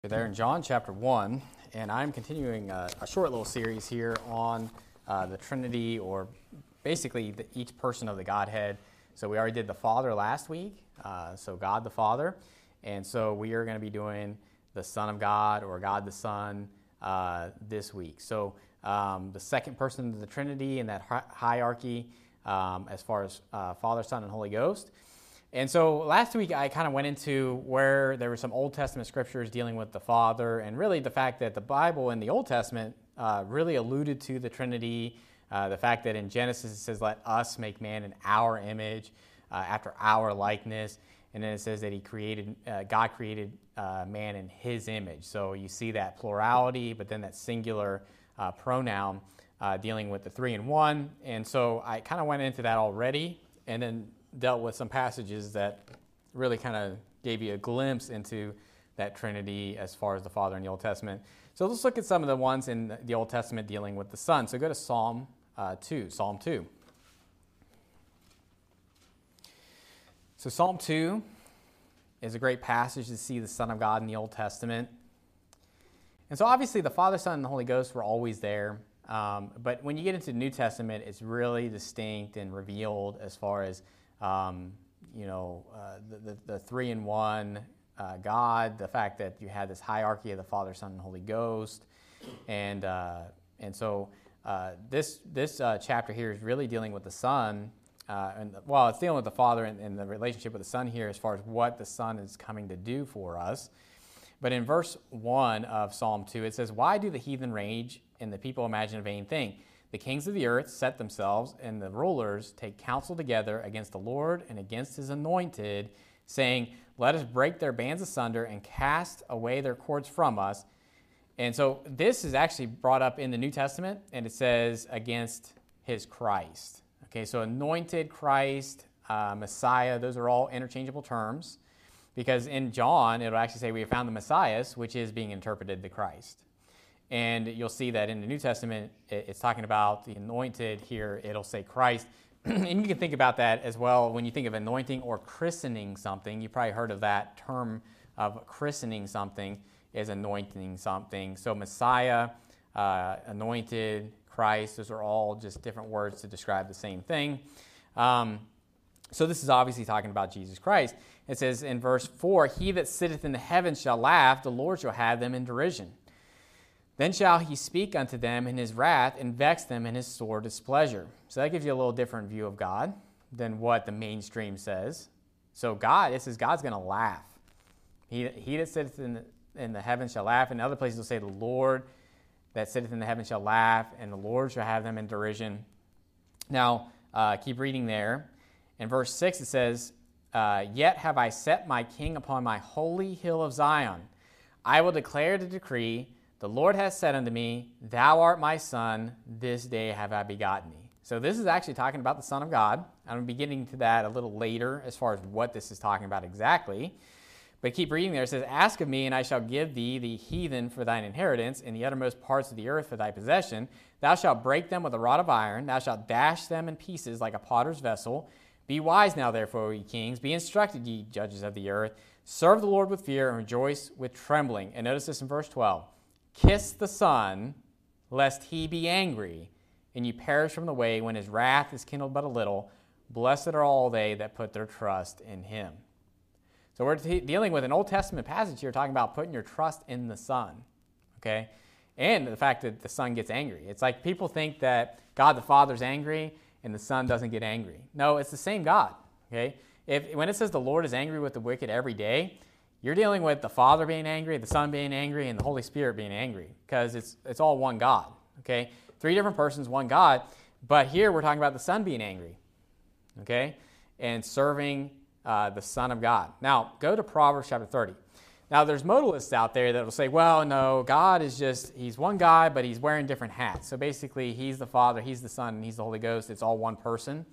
There in John chapter 1, and I'm continuing a short little series here on the Trinity, or basically each person of the Godhead. So we already did the Father last week, so God the Father, and so we are going to be doing the Son of God, or God the Son, this week. So the second person of the Trinity in that hierarchy as far as Father, Son, and Holy Ghost. And so last week I kind of went into where there were some Old Testament scriptures dealing with the Father, and really the fact that the Bible in the Old Testament really alluded to the Trinity, the fact that in Genesis it says, "Let us make man in our image, after our likeness," and then it says that God created man in His image. So you see that plurality, but then that singular pronoun dealing with the three in one. And so I kind of went into that already, and then dealt with some passages that really kind of gave you a glimpse into that Trinity as far as the Father in the Old Testament. So let's look at some of the ones in the Old Testament dealing with the Son. So go to Psalm 2. Psalm 2. So Psalm 2 is a great passage to see the Son of God in the Old Testament. And so obviously the Father, Son, and the Holy Ghost were always there. But when you get into the New Testament, it's really distinct and revealed as far as the three-in-one God, the fact that you had this hierarchy of the Father, Son, and Holy Ghost, and so this chapter here is really dealing with the Son, it's dealing with the Father and the relationship with the Son here as far as what the Son is coming to do for us. But in verse 1 of Psalm 2, it says, "Why do the heathen rage and the people imagine a vain thing? The kings of the earth set themselves, and the rulers take counsel together against the Lord and against His anointed, saying, let us break their bands asunder and cast away their cords from us." And so this is actually brought up in the New Testament, and it says against His Christ. Okay, so anointed, Christ, Messiah, those are all interchangeable terms, because in John, it'll actually say we have found the Messiah, which is being interpreted the Christ. And you'll see that in the New Testament, it's talking about the anointed. Here, it'll say Christ. And you can think about that as well when you think of anointing or christening something. You probably heard of that term of christening something is anointing something. So Messiah, anointed, Christ, those are all just different words to describe the same thing. So this is obviously talking about Jesus Christ. It says in verse 4, "He that sitteth in the heavens shall laugh, the Lord shall have them in derision. Then shall He speak unto them in His wrath, and vex them in His sore displeasure." So that gives you a little different view of God than what the mainstream says. So it says God's going to laugh. He that sitteth in the heavens shall laugh. In other places it'll say the Lord that sitteth in the heavens shall laugh, and the Lord shall have them in derision. Now, keep reading there. In verse 6 it says, "Yet have I set my king upon my holy hill of Zion. I will declare the decree. The Lord hath said unto me, Thou art my son, this day have I begotten thee." So this is actually talking about the Son of God. I'm going to be getting to that a little later as far as what this is talking about exactly. But keep reading there. It says, "Ask of me, and I shall give thee the heathen for thine inheritance, and the uttermost parts of the earth for thy possession. Thou shalt break them with a rod of iron. Thou shalt dash them in pieces like a potter's vessel. Be wise now, therefore, ye kings. Be instructed, ye judges of the earth. Serve the Lord with fear, and rejoice with trembling." And notice this in verse 12. "Kiss the Son, lest He be angry, and ye perish from the way when His wrath is kindled but a little. Blessed are all they that put their trust in Him." So we're dealing with an Old Testament passage here talking about putting your trust in the Son, okay? And the fact that the Son gets angry. It's like people think that God the Father's angry and the Son doesn't get angry. No, it's the same God, okay? When it says the Lord is angry with the wicked every day, you're dealing with the Father being angry, the Son being angry, and the Holy Spirit being angry, because it's all one God, okay? Three different persons, one God, but here we're talking about the Son being angry, okay, and serving the Son of God. Now, go to Proverbs chapter 30. Now, there's modalists out there that will say, well, no, God is He's one God, but He's wearing different hats. So basically, He's the Father, He's the Son, and He's the Holy Ghost. It's all one person.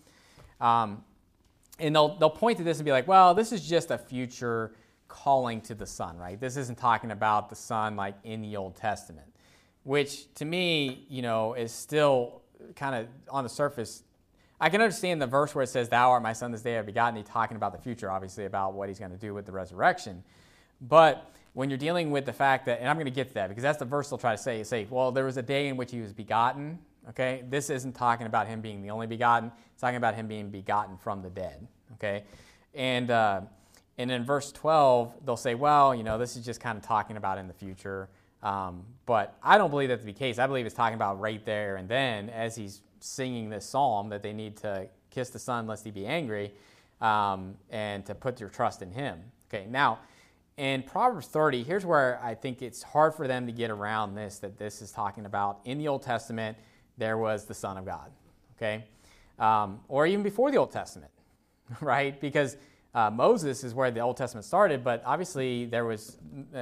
And they'll point to this and be like, well, this is just a future calling to the Son, right? This isn't talking about the Son like in the Old Testament, which to me, is still kind of on the surface. I can understand the verse where it says, "Thou art my son, this day I have begotten thee," talking about the future, obviously about what He's going to do with the resurrection. But when you're dealing with the fact that, and I'm going to get to that because that's the verse they'll try to say, well, there was a day in which he was begotten. Okay, this isn't talking about him being the only begotten. It's talking about him being begotten from the dead. Okay, and in verse 12, they'll say, well, this is just kind of talking about in the future. But I don't believe that to be the case. I believe it's talking about right there and then as he's singing this psalm that they need to kiss the Son lest he be angry and to put your trust in him. Okay, now in Proverbs 30, here's where I think it's hard for them to get around this, that this is talking about in the Old Testament, there was the Son of God, okay? Or even before the Old Testament, right? Because Moses is where the Old Testament started, but obviously there was,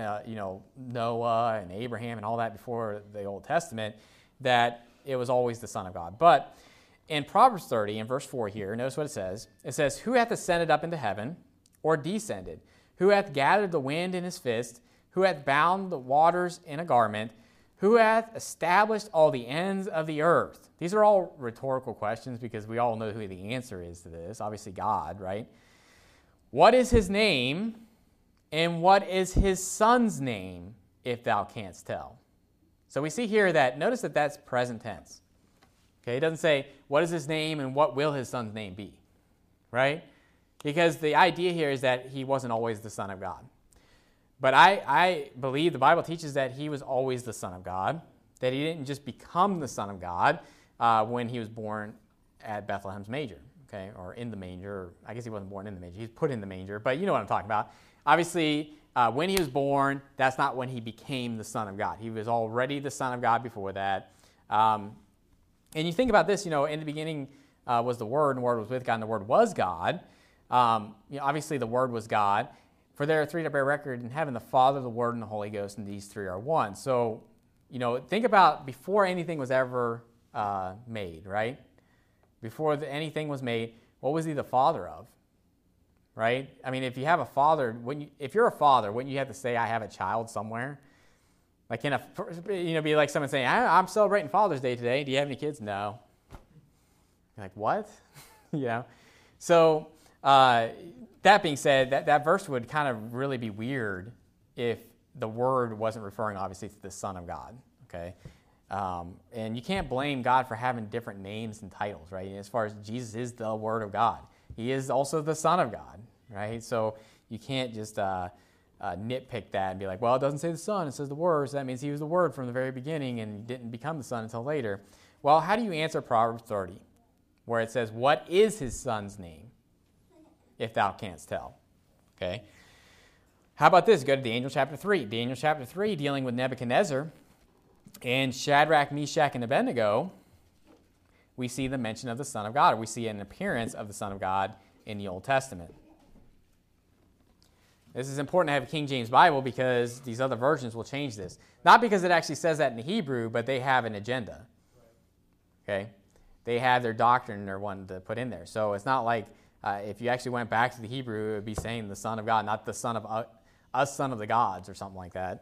Noah and Abraham and all that before the Old Testament, that it was always the Son of God. But in Proverbs 30, in verse 4 here, notice what it says. It says, who hath ascended up into heaven, or descended? Who hath gathered the wind in his fist? Who hath bound the waters in a garment? Who hath established all the ends of the earth? These are all rhetorical questions because we all know who the answer is to this. Obviously God, right? What is his name, and what is his son's name, if thou canst tell? So we see here that, notice that that's present tense. Okay, it doesn't say, what is his name and what will his son's name be? Right? Because the idea here is that he wasn't always the Son of God. But I believe the Bible teaches that he was always the Son of God, that he didn't just become the Son of God when he was born at Bethlehem's manger, okay, or in the manger. I guess he wasn't born in the manger. He was put in the manger, but you know what I'm talking about. Obviously, when he was born, that's not when he became the Son of God. He was already the Son of God before that. And you think about this, in the beginning was the Word, and the Word was with God, and the Word was God. Obviously, the Word was God. For there are three that bear record in heaven, the Father, the Word, and the Holy Ghost, and these three are one. So, think about before anything was ever made, right? Before anything was made, what was he the father of? Right? I mean, if you have a father, if you're a father, wouldn't you have to say, I have a child somewhere? Like, be like someone saying, I'm celebrating Father's Day today. Do you have any kids? No. You're like, what? So, that being said, that verse would kind of really be weird if the Word wasn't referring, obviously, to the Son of God, okay? And you can't blame God for having different names and titles, right? As far as Jesus is the Word of God. He is also the Son of God, right? So you can't just nitpick that and be like, well, it doesn't say the Son, it says the Word, so that means he was the Word from the very beginning and didn't become the Son until later. Well, how do you answer Proverbs 30, where it says, what is his son's name, if thou canst tell? Okay. How about this? Go to Daniel chapter 3. Daniel chapter 3, dealing with Nebuchadnezzar and Shadrach, Meshach, and Abednego, we see the mention of the Son of God, or we see an appearance of the Son of God in the Old Testament. This is important to have a King James Bible because these other versions will change this. Not because it actually says that in the Hebrew, but they have an agenda. Okay? They have their doctrine they're wanting to put in there. So it's not like if you actually went back to the Hebrew, it would be saying the Son of God, not the Son of us, Son of the gods, or something like that.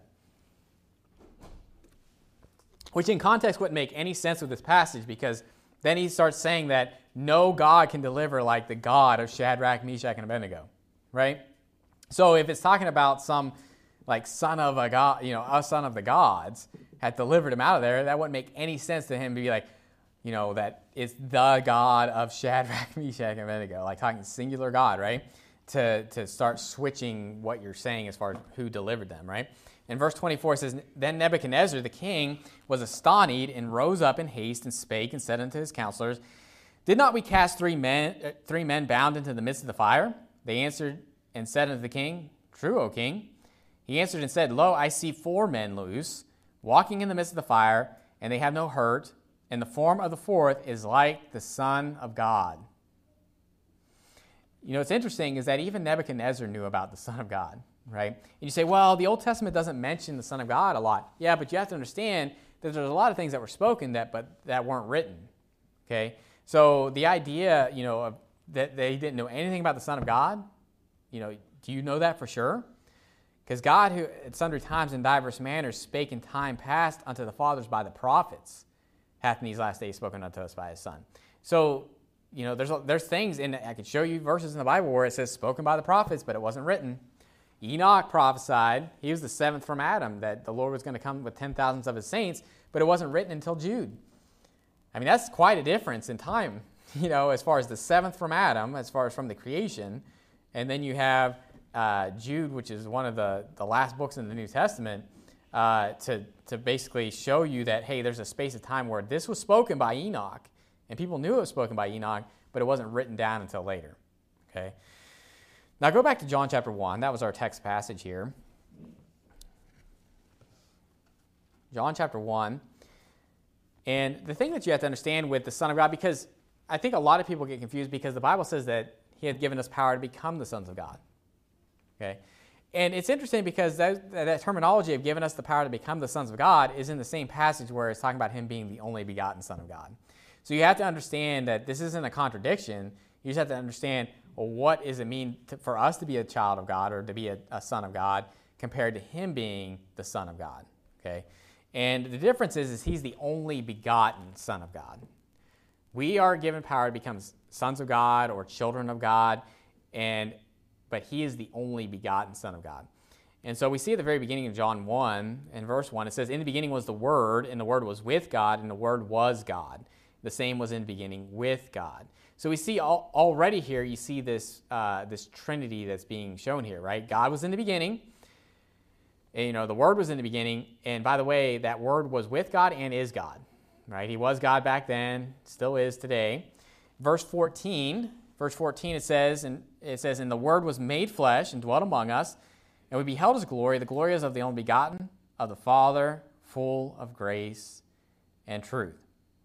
Which in context wouldn't make any sense with this passage because then he starts saying that no God can deliver like the God of Shadrach, Meshach, and Abednego, right? So if it's talking about some like son of a god, a son of the gods had delivered him out of there, that wouldn't make any sense to him to be like, that it's the God of Shadrach, Meshach, and Abednego, like talking singular God, right? To start switching what you're saying as far as who delivered them, right? In verse 24 it says, Then Nebuchadnezzar the king was astonished and rose up in haste and spake and said unto his counselors, Did not we cast three men bound into the midst of the fire? They answered and said unto the king, True, O king. He answered and said, Lo, I see 4 men loose, walking in the midst of the fire, and they have no hurt, and the form of the fourth is like the Son of God. What's interesting is that even Nebuchadnezzar knew about the Son of God, right? And you say, well, the Old Testament doesn't mention the Son of God a lot. Yeah, but you have to understand that there's a lot of things that were spoken that weren't written, okay? So the idea, that they didn't know anything about the Son of God, do you know that for sure? Because God, who at sundry times in diverse manners spake in time past unto the fathers by the prophets, hath in these last days spoken unto us by his Son. So, there's things I could show you verses in the Bible where it says spoken by the prophets, but it wasn't written. Enoch prophesied, he was the seventh from Adam, that the Lord was going to come with 10,000s of his saints, but it wasn't written until Jude. I mean, that's quite a difference in time, as far as the seventh from Adam, as far as from the creation. And then you have Jude, which is one of the last books in the New Testament, to basically show you that, hey, there's a space of time where this was spoken by Enoch, and people knew it was spoken by Enoch, but it wasn't written down until later. Okay. Now go back to John chapter 1. That was our text passage here. John chapter 1. And the thing that you have to understand with the Son of God, because I think a lot of people get confused because the Bible says that he had given us power to become the sons of God. Okay? And it's interesting because that terminology of giving us the power to become the sons of God is in the same passage where it's talking about him being the only begotten Son of God. So you have to understand that this isn't a contradiction. You just have to understand, well, what does it mean for us to be a child of God or to be a son of God compared to him being the Son of God. Okay? And the difference is he's the only begotten Son of God. We are given power to become sons of God or children of God, but he is the only begotten Son of God. And so we see at the very beginning of John 1, in verse 1, it says, "In the beginning was the Word, and the Word was with God, and the Word was God. The same was in the beginning with God." So we see already here, you see this Trinity that's being shown here, right? God was in the beginning. And, the Word was in the beginning. And by the way, that Word was with God and is God, right? He was God back then, still is today. Verse 14, it says, "And the Word was made flesh and dwelt among us, and we beheld his glory. The glory is of the only begotten of the Father, full of grace and truth."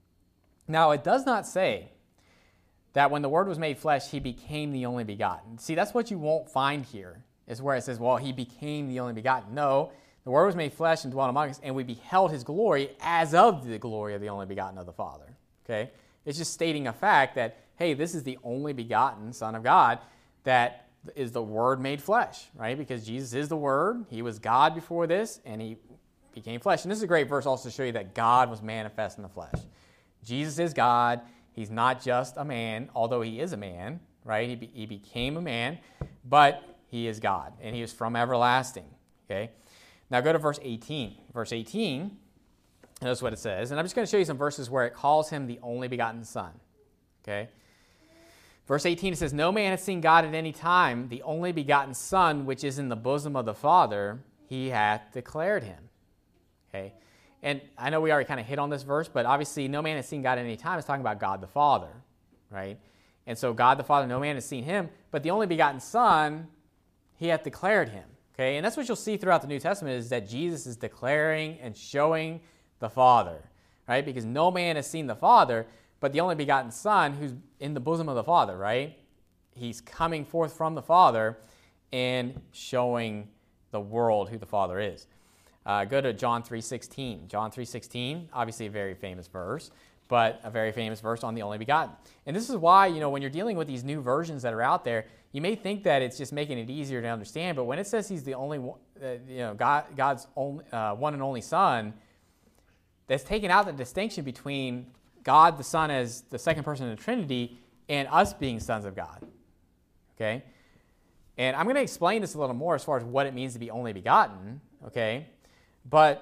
Now, it does not say that when the Word was made flesh, he became the only begotten. See, that's what you won't find here, is where it says, well, he became the only begotten. No, the Word was made flesh and dwelt among us, and we beheld his glory as of the glory of the only begotten of the Father. Okay? It's just stating a fact that, hey, this is the only begotten Son of God that is the Word made flesh, right? Because Jesus is the Word. He was God before this, and he became flesh. And this is a great verse also to show you that God was manifest in the flesh. Jesus is God. He's not just a man, although he is a man, right? He became a man, but he is God, and he is from everlasting, okay? Now go to verse 18. Verse 18, notice what it says, and I'm just going to show you some verses where it calls him the only begotten Son, okay? Verse 18, it says, "No man hath seen God at any time. The only begotten Son, which is in the bosom of the Father, he hath declared him." Okay? And I know we already kind of hit on this verse, but obviously no man has seen God at any time is talking about God the Father, right? And so God the Father, no man has seen him, but the only begotten Son, he hath declared him. Okay? And that's what you'll see throughout the New Testament is that Jesus is declaring and showing the Father, right? Because no man has seen the Father, but the only begotten Son who's in the bosom of the Father, right? He's coming forth from the Father and showing the world who the Father is. Go to John 3:16. John 3:16, obviously a very famous verse, but a very famous verse on the only begotten. And this is why, when you're dealing with these new versions that are out there, you may think that it's just making it easier to understand, but when it says he's the only one, God's only, one and only Son, that's taking out the distinction between God the Son as the second person of the Trinity and us being sons of God. Okay? And I'm going to explain this a little more as far as what it means to be only begotten, okay? But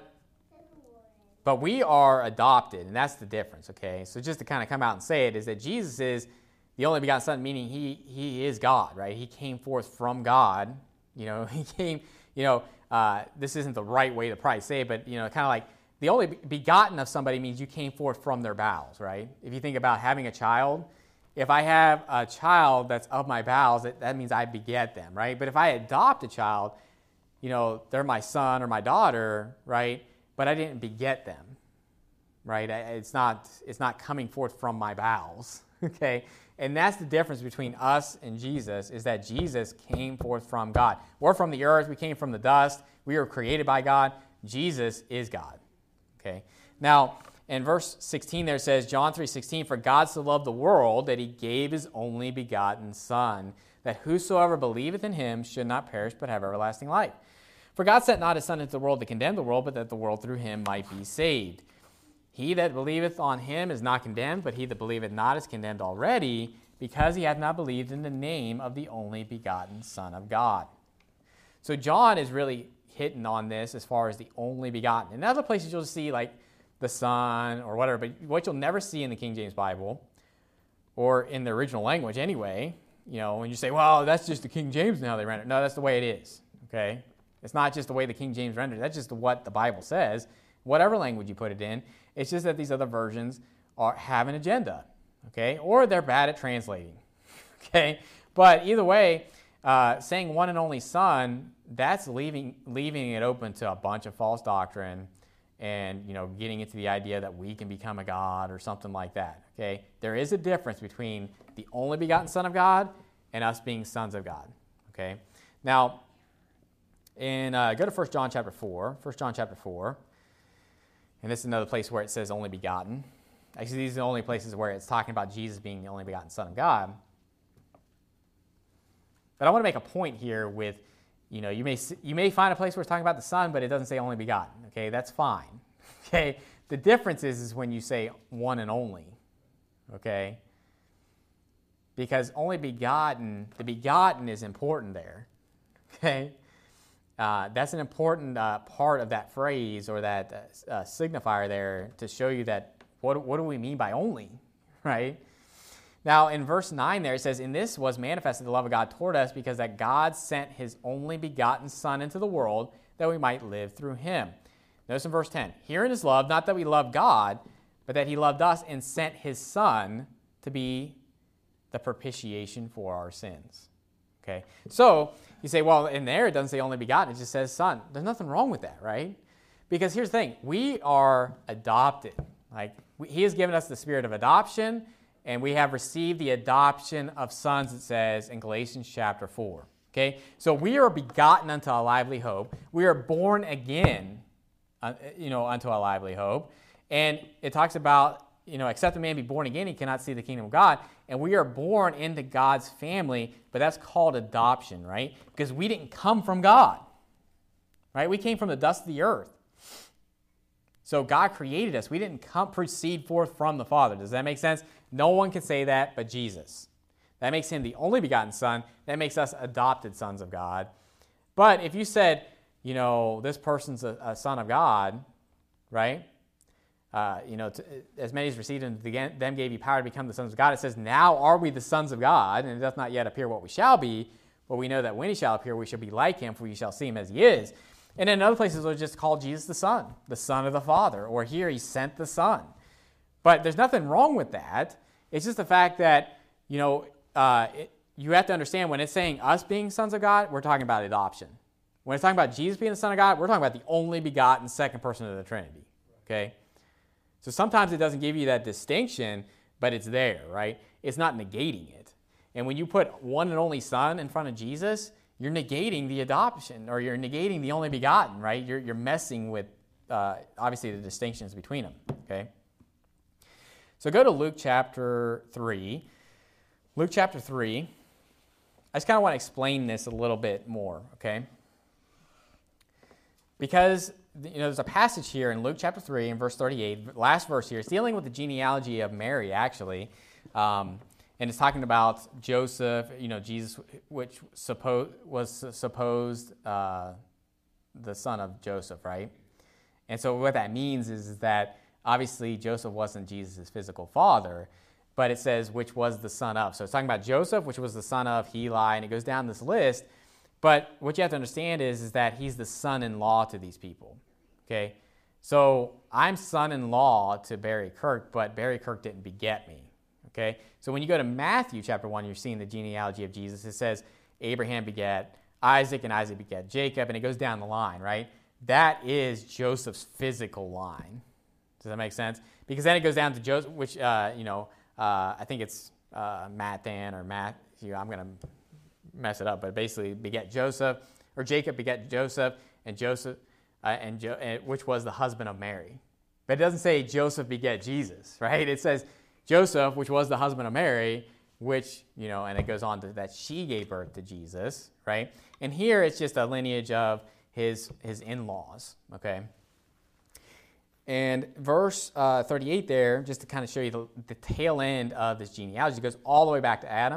we are adopted, and that's the difference, okay? So just to kind of come out and say it, is that Jesus is the only begotten Son, meaning he is God, right? He came forth from God. He came, this isn't the right way to probably say it, but, kind of like the only begotten of somebody means you came forth from their bowels, right? If you think about having a child, if I have a child that's of my bowels, that means I beget them, right? But if I adopt a child, they're my son or my daughter, right? But I didn't beget them, right? It's not coming forth from my bowels, okay? And that's the difference between us and Jesus, is that Jesus came forth from God. We're from the earth. We came from the dust. We were created by God. Jesus is God, okay? Now, in verse 16 there it says, John 3:16, "For God so loved the world that he gave his only begotten Son, that whosoever believeth in him should not perish but have everlasting life. For God sent not his Son into the world to condemn the world, but that the world through him might be saved. He that believeth on him is not condemned, but he that believeth not is condemned already, because he hath not believed in the name of the only begotten Son of God." So John is really hitting on this as far as the only begotten. In other places you'll see like the Son or whatever, but what you'll never see in the King James Bible, or in the original language anyway, when you say, well, that's just the King James and how they render it. No, that's the way it is, okay? It's not just the way the King James renders. That's just what the Bible says. Whatever language you put it in, it's just that these other versions have an agenda, okay? Or they're bad at translating, okay? But either way, saying one and only Son, that's leaving it open to a bunch of false doctrine and, getting into the idea that we can become a God or something like that, okay? There is a difference between the only begotten Son of God and us being sons of God, okay? Now, go to 1 John chapter 4, 1 John chapter 4, and this is another place where it says only begotten. Actually, these are the only places where it's talking about Jesus being the only begotten Son of God. But I want to make a point here with, you may find a place where it's talking about the Son, but it doesn't say only begotten. Okay, that's fine. Okay, the difference is when you say one and only. Okay, because only begotten, the begotten is important there. Okay, that's an important part of that phrase or that signifier there to show you that what do we mean by only, right? Now, in verse 9 there, it says, "In this was manifested the love of God toward us, because that God sent his only begotten Son into the world, that we might live through him." Notice in verse 10, "Herein is love, not that we love God, but that he loved us and sent his Son to be the propitiation for our sins." Okay, so you say, well, in there it doesn't say only begotten, it just says Son. There's nothing wrong with that, right? Because here's the thing, we are adopted. He has given us the spirit of adoption, and we have received the adoption of sons, it says in Galatians chapter 4. Okay? So we are begotten unto a lively hope. We are born again, unto a lively hope. And it talks about, except a man be born again, he cannot see the kingdom of God. And we are born into God's family, but that's called adoption, right? Because we didn't come from God, right? We came from the dust of the earth. So God created us. We didn't proceed forth from the Father. Does that make sense? No one can say that but Jesus. That makes him the only begotten Son. That makes us adopted sons of God. But if you said, this person's a son of God, right? As many as received him, them gave you power to become the sons of God. It says, now are we the sons of God, and it doth not yet appear what we shall be, but we know that when he shall appear, we shall be like him, for we shall see him as he is. And in other places, it'll just call Jesus the Son of the Father. Or here, he sent the Son. But there's nothing wrong with that. It's just the fact that, you have to understand when it's saying us being sons of God, we're talking about adoption. When it's talking about Jesus being the Son of God, we're talking about the only begotten second person of the Trinity. Okay? So sometimes it doesn't give you that distinction, but it's there, right? It's not negating it. And when you put one and only Son in front of Jesus, you're negating the adoption, or you're negating the only begotten, right? You're messing with, obviously, the distinctions between them, okay? So go to Luke chapter 3. Luke chapter 3. I just kind of want to explain this a little bit more, okay? Because, there's a passage here in Luke chapter 3 and verse 38, last verse here. It's dealing with the genealogy of Mary, actually. And it's talking about Joseph, Jesus, which was supposed the son of Joseph, right? And so what that means is that obviously Joseph wasn't Jesus' physical father, but it says which was the son of. So it's talking about Joseph, which was the son of Heli, and it goes down this list. But what you have to understand is that he's the son-in-law to these people, okay? So I'm son-in-law to Barry Kirk, but Barry Kirk didn't beget me. Okay, so when you go to Matthew chapter 1, you're seeing the genealogy of Jesus. It says Abraham begat Isaac, and Isaac begat Jacob, and it goes down the line, right? That is Joseph's physical line. Does that make sense? Because then it goes down to Joseph, which, I think it's Mathan or Matthew. I'm going to mess it up, but basically begat Joseph, or Jacob begat Joseph, and Joseph, which was the husband of Mary. But it doesn't say Joseph begat Jesus, right? It says Joseph, which was the husband of Mary, which, and it goes on to that she gave birth to Jesus, right? And here it's just a lineage of his in-laws, okay? And verse 38 there, just to kind of show you the tail end of this genealogy, goes all the way back to Adam.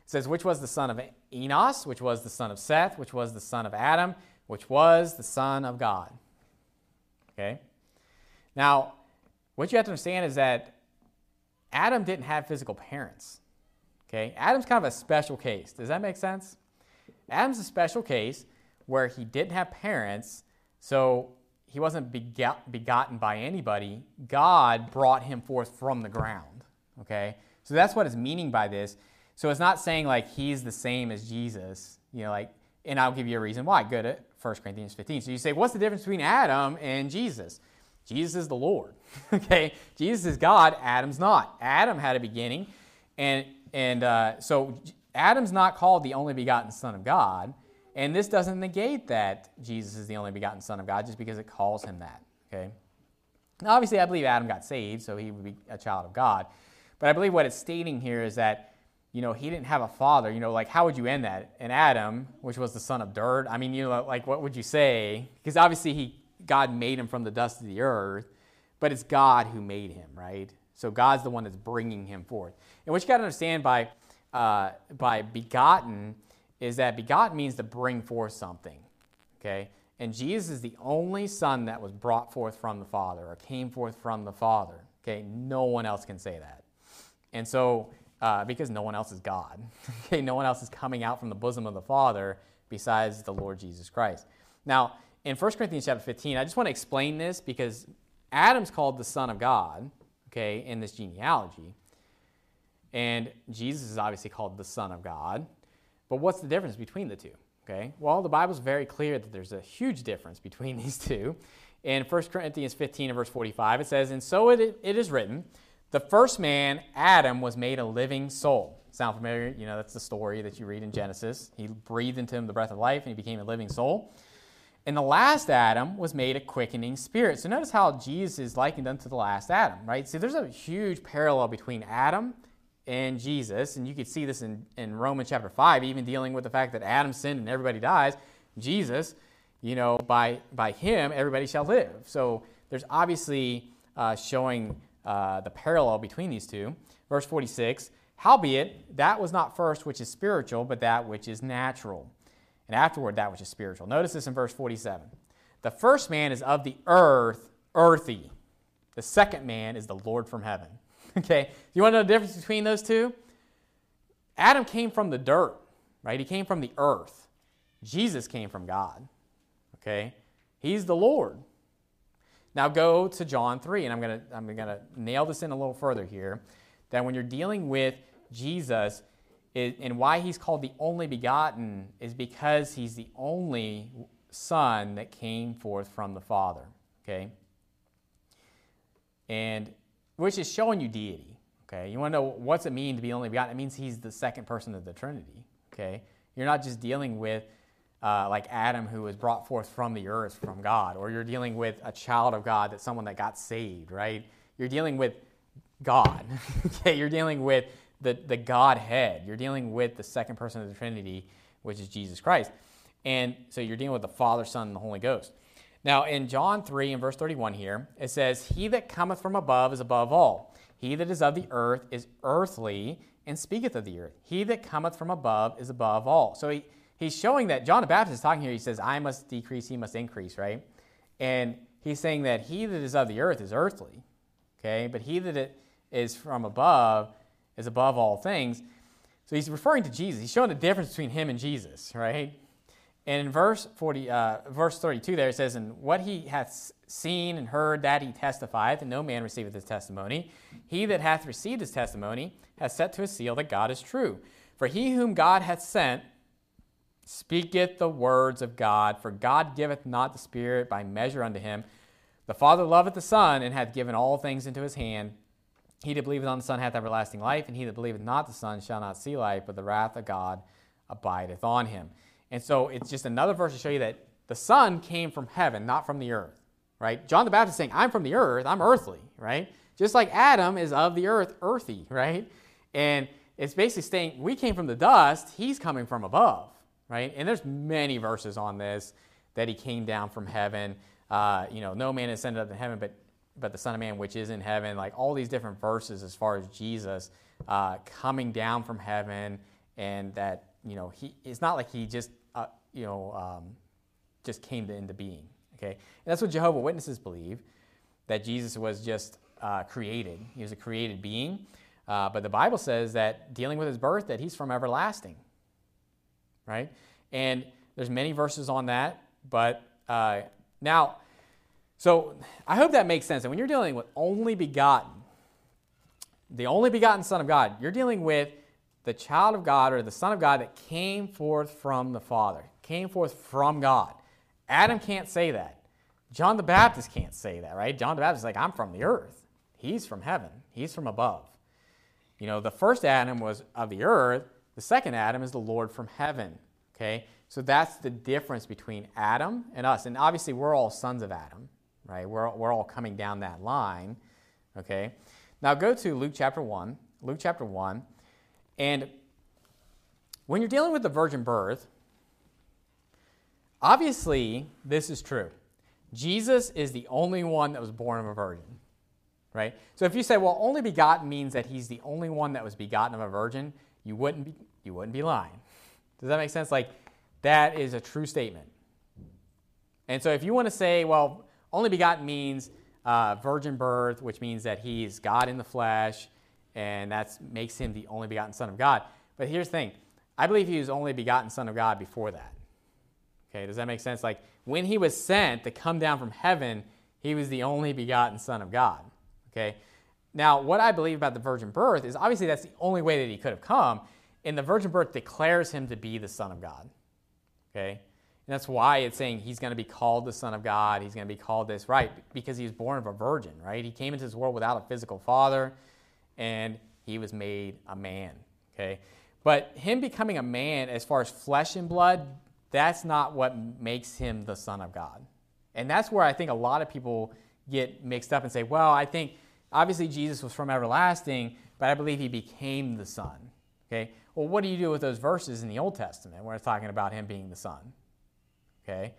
It says, which was the son of Enos, which was the son of Seth, which was the son of Adam, which was the son of God. Okay? Now, what you have to understand is that Adam didn't have physical parents. Okay? Adam's kind of a special case. Does that make sense? Adam's a special case where he didn't have parents, so he wasn't begotten by anybody. God brought him forth from the ground. Okay? So that's what it's meaning by this. So it's not saying like he's the same as Jesus, and I'll give you a reason why. Good at 1 Corinthians 15. So you say, what's the difference between Adam and Jesus? Jesus is the Lord. Okay? Jesus is God. Adam's not. Adam had a beginning, and so Adam's not called the only begotten Son of God, and this doesn't negate that Jesus is the only begotten Son of God just because it calls him that. Okay? Now, obviously, I believe Adam got saved, so he would be a child of God. But I believe what it's stating here is that, he didn't have a father. How would you end that? And Adam, which was the son of dirt, what would you say? Because obviously God made him from the dust of the earth, but it's God who made him, right? So God's the one that's bringing him forth. And what you got to understand by begotten is that begotten means to bring forth something, okay? And Jesus is the only son that was brought forth from the Father or came forth from the Father, okay? No one else can say that. And so, because no one else is God, okay? No one else is coming out from the bosom of the Father besides the Lord Jesus Christ. Now, in 1 Corinthians chapter 15, I just want to explain this because Adam's called the Son of God, okay, in this genealogy. And Jesus is obviously called the Son of God. But what's the difference between the two? Okay? Well, the Bible's very clear that there's a huge difference between these two. In 1 Corinthians 15 and verse 45, it says, and so it is written, the first man, Adam, was made a living soul. Sound familiar? That's the story that you read in Genesis. He breathed into him the breath of life, and he became a living soul. And the last Adam was made a quickening spirit. So notice how Jesus is likened unto the last Adam, right? See, there's a huge parallel between Adam and Jesus, and you could see this in Romans chapter 5, even dealing with the fact that Adam sinned and everybody dies. Jesus, by him, everybody shall live. So there's obviously showing the parallel between these two. Verse 46, howbeit, that was not first which is spiritual, but that which is natural. And afterward, that which is spiritual. Notice this in verse 47. The first man is of the earth, earthy. The second man is the Lord from heaven. Okay? You want to know the difference between those two? Adam came from the dirt, right? He came from the earth. Jesus came from God. Okay? He's the Lord. Now go to John 3, and I'm gonna nail this in a little further here, that when you're dealing with Jesus, and why he's called the only begotten is because he's the only son that came forth from the Father, okay? And which is showing you deity, okay? You want to know what's it mean to be only begotten? It means he's the second person of the Trinity, okay? You're not just dealing with like Adam, who was brought forth from the earth from God, or you're dealing with a child of God, that's someone that got saved, right? You're dealing with God, okay? You're dealing with the Godhead. You're dealing with the second person of the Trinity, which is Jesus Christ. And so you're dealing with the Father, Son, and the Holy Ghost. Now, in John 3 and verse 31 here, it says, he that cometh from above is above all. He that is of the earth is earthly, and speaketh of the earth. He that cometh from above is above all. So he's showing that John the Baptist is talking here. He says, I must decrease, he must increase, right? And he's saying that he that is of the earth is earthly, okay? But he that is from above is above all things. So he's referring to Jesus. He's showing the difference between him and Jesus, right? And in verse 32 there, it says, and what he hath seen and heard, that he testifieth, and no man receiveth his testimony. He that hath received his testimony hath set to his seal that God is true. For he whom God hath sent speaketh the words of God, for God giveth not the Spirit by measure unto him. The Father loveth the Son, and hath given all things into his hand. He that believeth on the Son hath everlasting life, and he that believeth not the Son shall not see life, but the wrath of God abideth on him. And so it's just another verse to show you that the Son came from heaven, not from the earth, right? John the Baptist is saying, I'm from the earth, I'm earthly, right? Just like Adam is of the earth, earthy, right? And it's basically saying, we came from the dust, he's coming from above, right? And there's many verses on this, that he came down from heaven. No man ascended up to heaven, but the Son of Man which is in heaven, like all these different verses as far as Jesus coming down from heaven and that, it's not like he just, just came into being, okay? And that's what Jehovah's Witnesses believe, that Jesus was just created. He was a created being, but the Bible says that dealing with his birth, that he's from everlasting, right? And there's many verses on that, but now, so I hope that makes sense. And when you're dealing with only begotten, the only begotten Son of God, you're dealing with the child of God or the Son of God that came forth from the Father, came forth from God. Adam can't say that. John the Baptist can't say that, right? John the Baptist is like, I'm from the earth. He's from heaven. He's from above. The first Adam was of the earth. The second Adam is the Lord from heaven, okay? So that's the difference between Adam and us. And obviously, we're all sons of Adam, right? We're all coming down that line, okay? Now go to Luke chapter 1. Luke chapter 1. And when you're dealing with the virgin birth, obviously, this is true. Jesus is the only one that was born of a virgin, right? So if you say, well, only begotten means that he's the only one that was begotten of a virgin, you wouldn't be lying. Does that make sense? Like, that is a true statement. And so if you want to say, well, only begotten means virgin birth, which means that he's God in the flesh, and that makes him the only begotten Son of God. But here's the thing. I believe he was only begotten Son of God before that. Okay, does that make sense? Like, when he was sent to come down from heaven, he was the only begotten Son of God. Okay? Now, what I believe about the virgin birth is obviously that's the only way that he could have come, and the virgin birth declares him to be the Son of God. Okay? And that's why it's saying he's going to be called the Son of God. He's going to be called this, right? Because he was born of a virgin, right? He came into this world without a physical father, and he was made a man. Okay? But him becoming a man, as far as flesh and blood, that's not what makes him the Son of God. And that's where I think a lot of people get mixed up and say, well, I think obviously Jesus was from everlasting, but I believe he became the Son. Okay? Well, what do you do with those verses in the Old Testament where it's talking about him being the Son? Okay?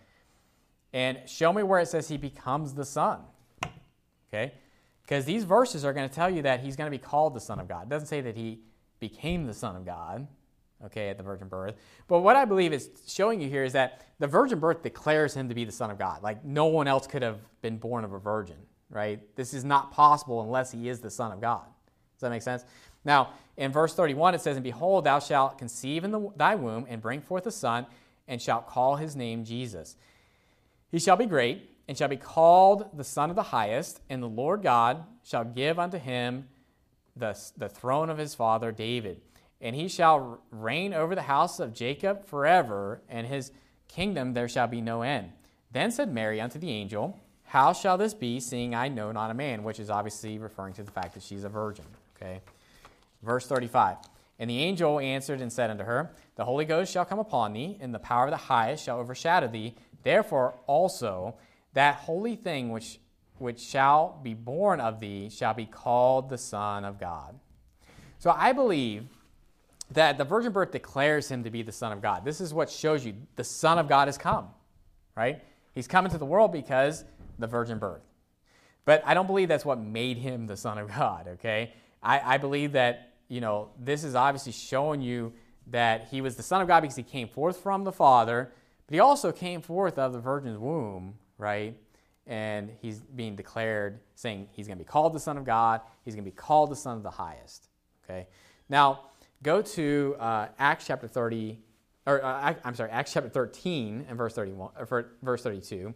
And show me where it says he becomes the Son. Okay? Because these verses are going to tell you that he's going to be called the Son of God. It doesn't say that he became the Son of God, okay, at the virgin birth. But what I believe is showing you here is that the virgin birth declares him to be the Son of God. Like, no one else could have been born of a virgin, right? This is not possible unless he is the Son of God. Does that make sense? Now, in verse 31, it says, "And behold, thou shalt conceive in thy womb, and bring forth a son, and shalt call his name Jesus. He shall be great, and shall be called the Son of the Highest, and the Lord God shall give unto him the throne of his father David. And he shall reign over the house of Jacob forever, and his kingdom there shall be no end. Then said Mary unto the angel, How shall this be, seeing I know not a man?" Which is obviously referring to the fact that she's a virgin. Okay. Verse 35. "And the angel answered and said unto her, The Holy Ghost shall come upon thee, and the power of the highest shall overshadow thee. Therefore also that holy thing which shall be born of thee shall be called the Son of God." So I believe that the virgin birth declares him to be the Son of God. This is what shows you the Son of God has come, right? He's come into the world because the virgin birth. But I don't believe that's what made him the Son of God, okay? I believe that, this is obviously showing you that he was the Son of God because he came forth from the Father, but he also came forth of the virgin's womb, right? And he's being declared, saying he's going to be called the Son of God. He's going to be called the Son of the Highest, okay? Now, go to Acts chapter 30, Acts chapter 13 and verse 32,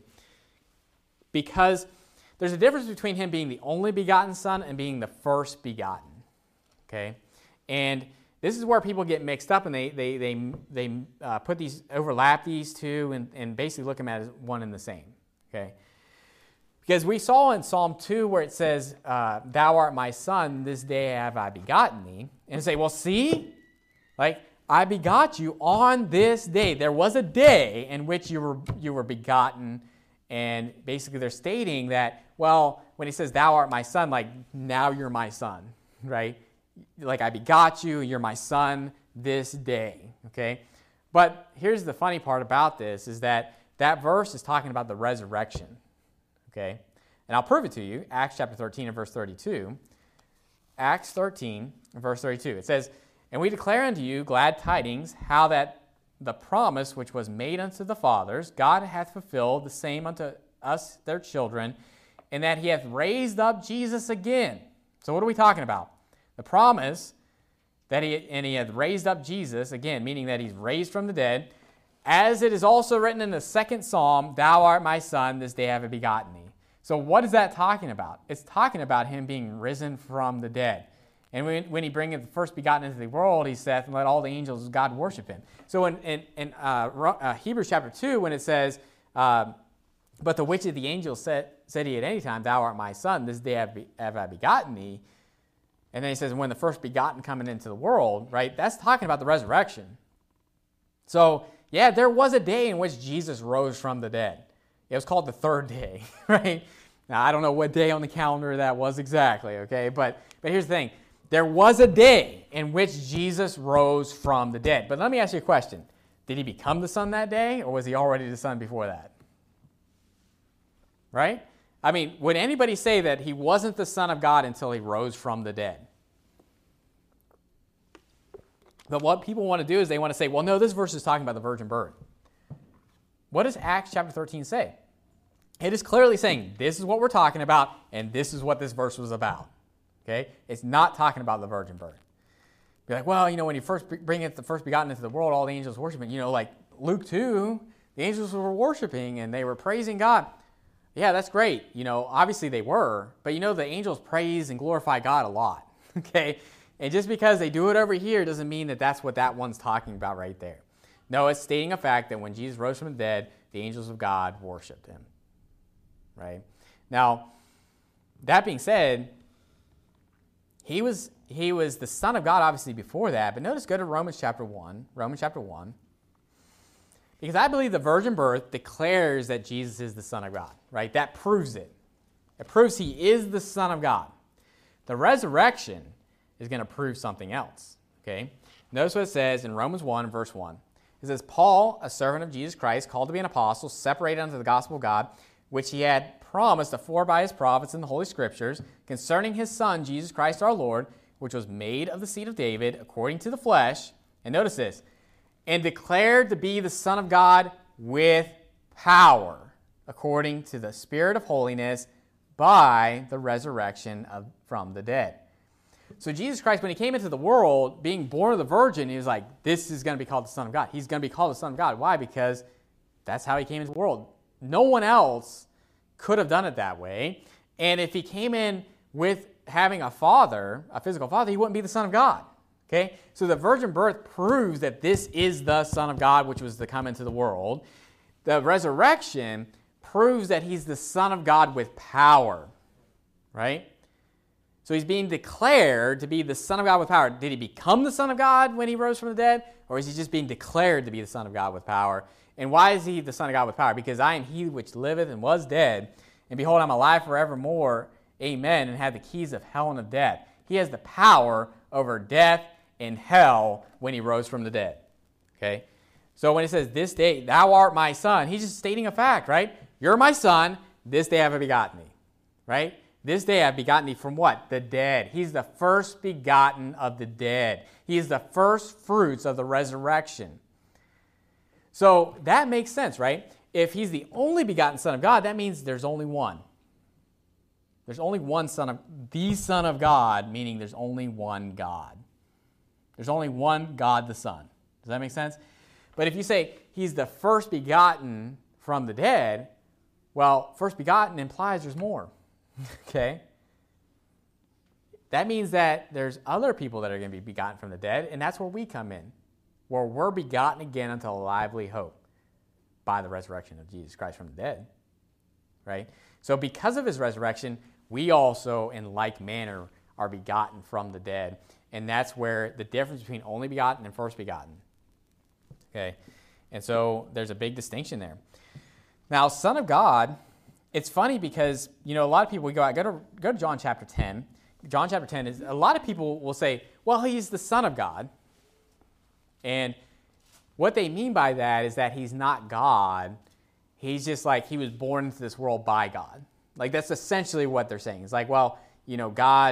because there's a difference between him being the only begotten Son and being the first begotten. Okay, and this is where people get mixed up, and they put overlap these two, and basically look at them as one and the same. Okay, because we saw in Psalm 2 where it says, "Thou art my Son; this day have I begotten thee," and say, well, see, like, I begot you on this day. There was a day in which you were begotten. And basically they're stating that, well, when he says, "Thou art my son," like, now you're my son, right? Like, I begot you, you're my son this day, okay? But here's the funny part about this is that verse is talking about the resurrection, okay? And I'll prove it to you. Acts chapter 13 and verse 32. Acts 13 and verse 32. It says, And we declare unto you glad tidings, how that the promise which was made unto the fathers, God hath fulfilled the same unto us, their children, and that he hath raised up Jesus again. So what are we talking about? The promise that he hath raised up Jesus, again, meaning that he's raised from the dead, as it is also written in the second Psalm, thou art my son, this day have I begotten thee. So what is that talking about? It's talking about him being risen from the dead. And when he bringeth the first begotten into the world, he saith, and let all the angels of God worship him. So in Hebrews chapter 2, when it says, but the which of the angels said he at any time, thou art my son, this day have I begotten thee. And then he says, when the first begotten coming into the world, right? That's talking about the resurrection. So, yeah, there was a day in which Jesus rose from the dead. It was called the third day, right? Now, I don't know what day on the calendar that was exactly, okay? But here's the thing. There was a day in which Jesus rose from the dead. But let me ask you a question. Did he become the Son that day, or was he already the Son before that? Right? I mean, would anybody say that he wasn't the Son of God until he rose from the dead? But what people want to do is they want to say, well, no, this verse is talking about the virgin birth. What does Acts chapter 13 say? It is clearly saying, this is what we're talking about, and this is what this verse was about. Okay? It's not talking about the virgin birth. Be like, well, when you first bring it the first begotten into the world, all the angels worshiping. Like Luke 2, the angels were worshiping, and they were praising God. Yeah, that's great. Obviously they were, but the angels praise and glorify God a lot. Okay? And just because they do it over here doesn't mean that that's what that one's talking about right there. No, it's stating a fact that when Jesus rose from the dead, the angels of God worshiped him. Right? Now, that being said, he was the Son of God obviously before that, but notice, go to Romans chapter 1. Because I believe the virgin birth declares that Jesus is the Son of God, right? That proves it. It proves he is the Son of God. The resurrection is going to prove something else, okay? Notice what it says in Romans 1, verse 1. It says, Paul, a servant of Jesus Christ, called to be an apostle, separated unto the gospel of God, which he had promised afore by his prophets in the Holy Scriptures, concerning his Son, Jesus Christ our Lord, which was made of the seed of David, according to the flesh, and notice this, and declared to be the Son of God with power, according to the Spirit of holiness, by the resurrection from the dead. So Jesus Christ, when he came into the world, being born of the virgin, he was like, this is going to be called the Son of God. He's going to be called the Son of God. Why? Because that's how he came into the world. No one else could have done it that way. And if he came in with having a father, a physical father, he wouldn't be the Son of God. Okay? So the virgin birth proves that this is the Son of God, which was to come into the world. The resurrection proves that he's the Son of God with power. Right? So he's being declared to be the Son of God with power. Did he become the Son of God when he rose from the dead? Or is he just being declared to be the Son of God with power? And why is he the Son of God with power? Because I am he which liveth and was dead, and behold, I'm alive forevermore. Amen. And have the keys of hell and of death. He has the power over death and hell when he rose from the dead. Okay? So when he says, this day thou art my son, he's just stating a fact, right? You're my son, this day have I begotten thee. Right? This day I have begotten thee from what? The dead. He's the first begotten of the dead. He is the first fruits of the resurrection. So that makes sense, right? If he's the only begotten Son of God, that means there's only one. There's only one Son of God, meaning there's only one God. There's only one God the Son. Does that make sense? But if you say he's the first begotten from the dead, well, first begotten implies there's more. Okay? That means that there's other people that are going to be begotten from the dead, and that's where we come in, where we're begotten again unto a lively hope by the resurrection of Jesus Christ from the dead. Right? So because of his resurrection, we also, in like manner, are begotten from the dead. And that's where the difference between only begotten and first begotten. Okay? And so there's a big distinction there. Now, Son of God, it's funny because, a lot of people, go to John chapter 10. John chapter 10 is, a lot of people will say, well, he's the Son of God. And what they mean by that is that he's not God. He's just like he was born into this world by God. Like that's essentially what they're saying. It's like, well, God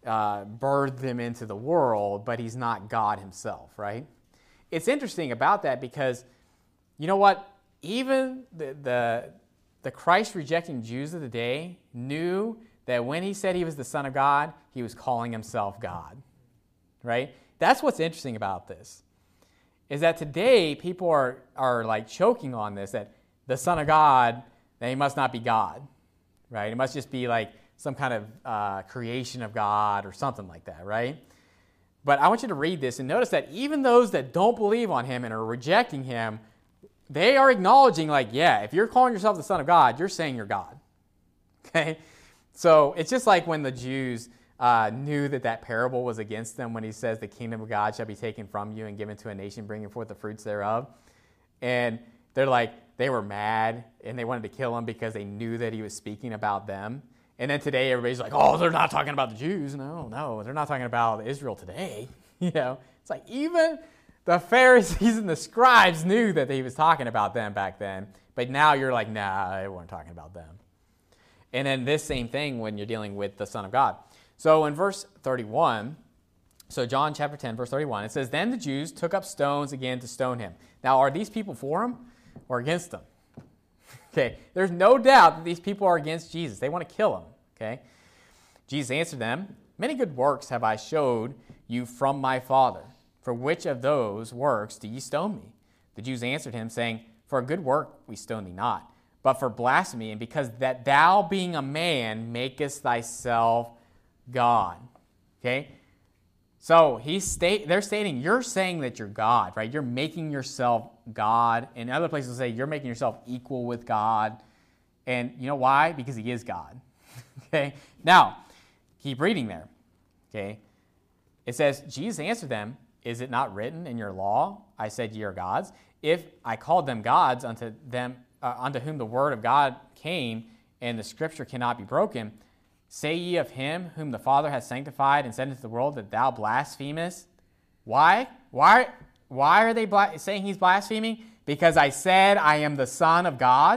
birthed him into the world, but he's not God himself, right? It's interesting about that because, you know what? Even the Christ-rejecting Jews of the day knew that when he said he was the Son of God, he was calling himself God, right? That's what's interesting about this, is that today people are like choking on this, that the Son of God, that he must not be God, right? It must just be like some kind of creation of God or something like that, right? But I want you to read this and notice that even those that don't believe on him and are rejecting him, they are acknowledging, like, yeah, if you're calling yourself the Son of God, you're saying you're God, okay? So it's just like when the Jews knew that parable was against them when he says the kingdom of God shall be taken from you and given to a nation bringing forth the fruits thereof. And they're like, they were mad and they wanted to kill him because they knew that he was speaking about them. And then today everybody's like, oh, they're not talking about the Jews. No, they're not talking about Israel today. It's like even the Pharisees and the scribes knew that he was talking about them back then. But now you're like, nah, they weren't talking about them. And then this same thing when you're dealing with the Son of God. So in verse 31, so John chapter 10, verse 31, it says, then the Jews took up stones again to stone him. Now, are these people for him or against him? Okay, there's no doubt that these people are against Jesus. They want to kill him, okay? Jesus answered them, many good works have I showed you from my Father. For which of those works do ye stone me? The Jews answered him, saying, for a good work we stone thee not, but for blasphemy, and because that thou being a man makest thyself God. Okay? So they're stating, you're saying that you're God, right? You're making yourself God. And other places say you're making yourself equal with God. And you know why? Because he is God. Okay? Now, keep reading there. Okay? It says, Jesus answered them, is it not written in your law, I said ye are gods? If I called them gods unto them, unto whom the word of God came, and the scripture cannot be broken, say ye of him whom the Father hath sanctified and sent into the world that thou blasphemest? Why? Why are they saying he's blaspheming? Because I said I am the Son of God?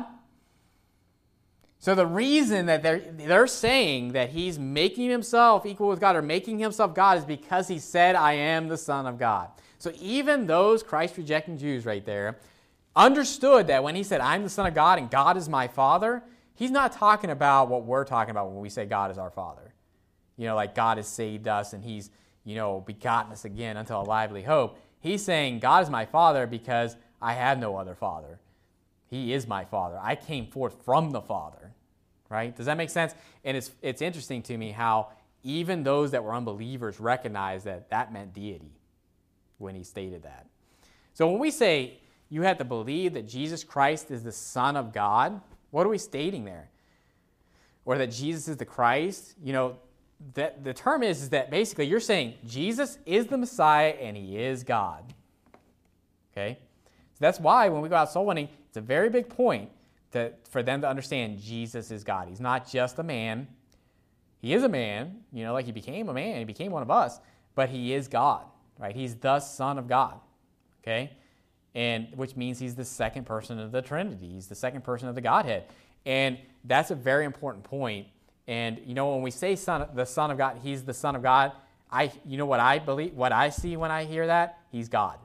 So the reason that they're saying that he's making himself equal with God or making himself God is because he said, I am the Son of God. So even those Christ-rejecting Jews right there understood that when he said, I'm the Son of God and God is my Father, he's not talking about what we're talking about when we say God is our Father. Like God has saved us and he's, begotten us again unto a lively hope. He's saying, God is my Father because I have no other Father. He is my Father. I came forth from the Father, right? Does that make sense? And it's interesting to me how even those that were unbelievers recognized that meant deity when he stated that. So when we say you have to believe that Jesus Christ is the Son of God, what are we stating there? Or that Jesus is the Christ? That the term is that basically you're saying Jesus is the Messiah and he is God. Okay? So that's why when we go out soul winning, it's a very big point for them to understand Jesus is God. He's not just a man. He is a man, like he became a man. He became one of us. But he is God, right? He's the Son of God, okay? And which means he's the second person of the Trinity. He's the second person of the Godhead. And that's a very important point. And, when we say the Son of God, he's the Son of God, what I believe, what I see when I hear that? He's God.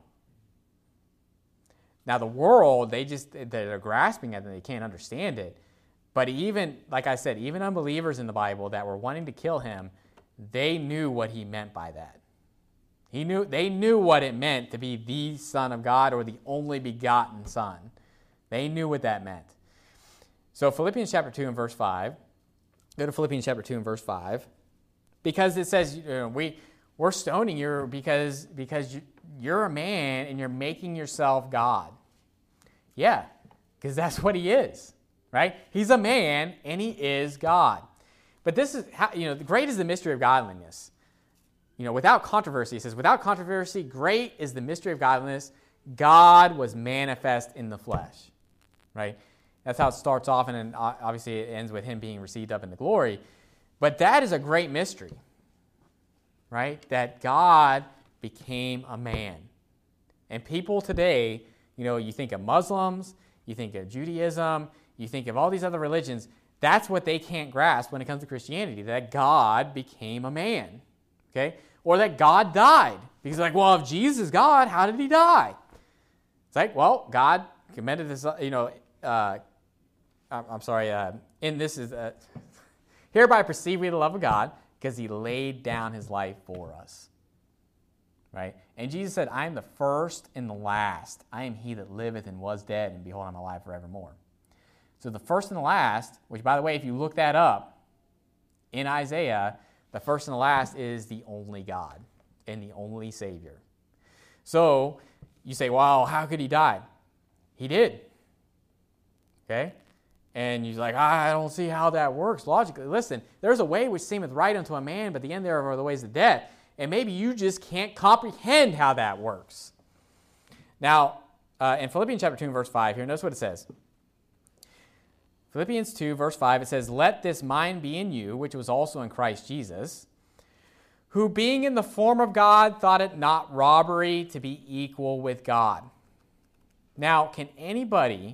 Now, the world, they're grasping at it and they can't understand it. But even, like I said, even unbelievers in the Bible that were wanting to kill him, they knew what he meant by that. They knew what it meant to be the Son of God or the only begotten Son. They knew what that meant. So Philippians chapter 2 and verse 5. Go to Philippians chapter 2 and verse 5. Because it says, we're stoning you because you're a man and you're making yourself God. Yeah, because that's what he is, right? He's a man and he is God. But this is how, great is the mystery of godliness. Without controversy, it says, without controversy, great is the mystery of godliness. God was manifest in the flesh, right? That's how it starts off, and then obviously it ends with him being received up into glory. But that is a great mystery, right? That God became a man. And people today, you think of Muslims, you think of Judaism, you think of all these other religions, that's what they can't grasp when it comes to Christianity, that God became a man. Okay? Or that God died. Because like, well, if Jesus is God, how did he die? It's like, well, God commended this, and this is, hereby perceive we the love of God, because he laid down his life for us. Right? And Jesus said, I am the first and the last. I am he that liveth and was dead, and behold, I'm alive forevermore. So the first and the last, which, by the way, if you look that up in Isaiah, the first and the last is the only God and the only Savior. So you say, well, how could he die? He did. Okay? And you're like, I don't see how that works logically. Listen, there's a way which seemeth right unto a man, but the end thereof are the ways of death. And maybe you just can't comprehend how that works. Now, in Philippians chapter 2 and verse 5 here, notice what it says. Philippians 2, verse 5, it says, let this mind be in you, which was also in Christ Jesus, who being in the form of God, thought it not robbery to be equal with God. Now, can anybody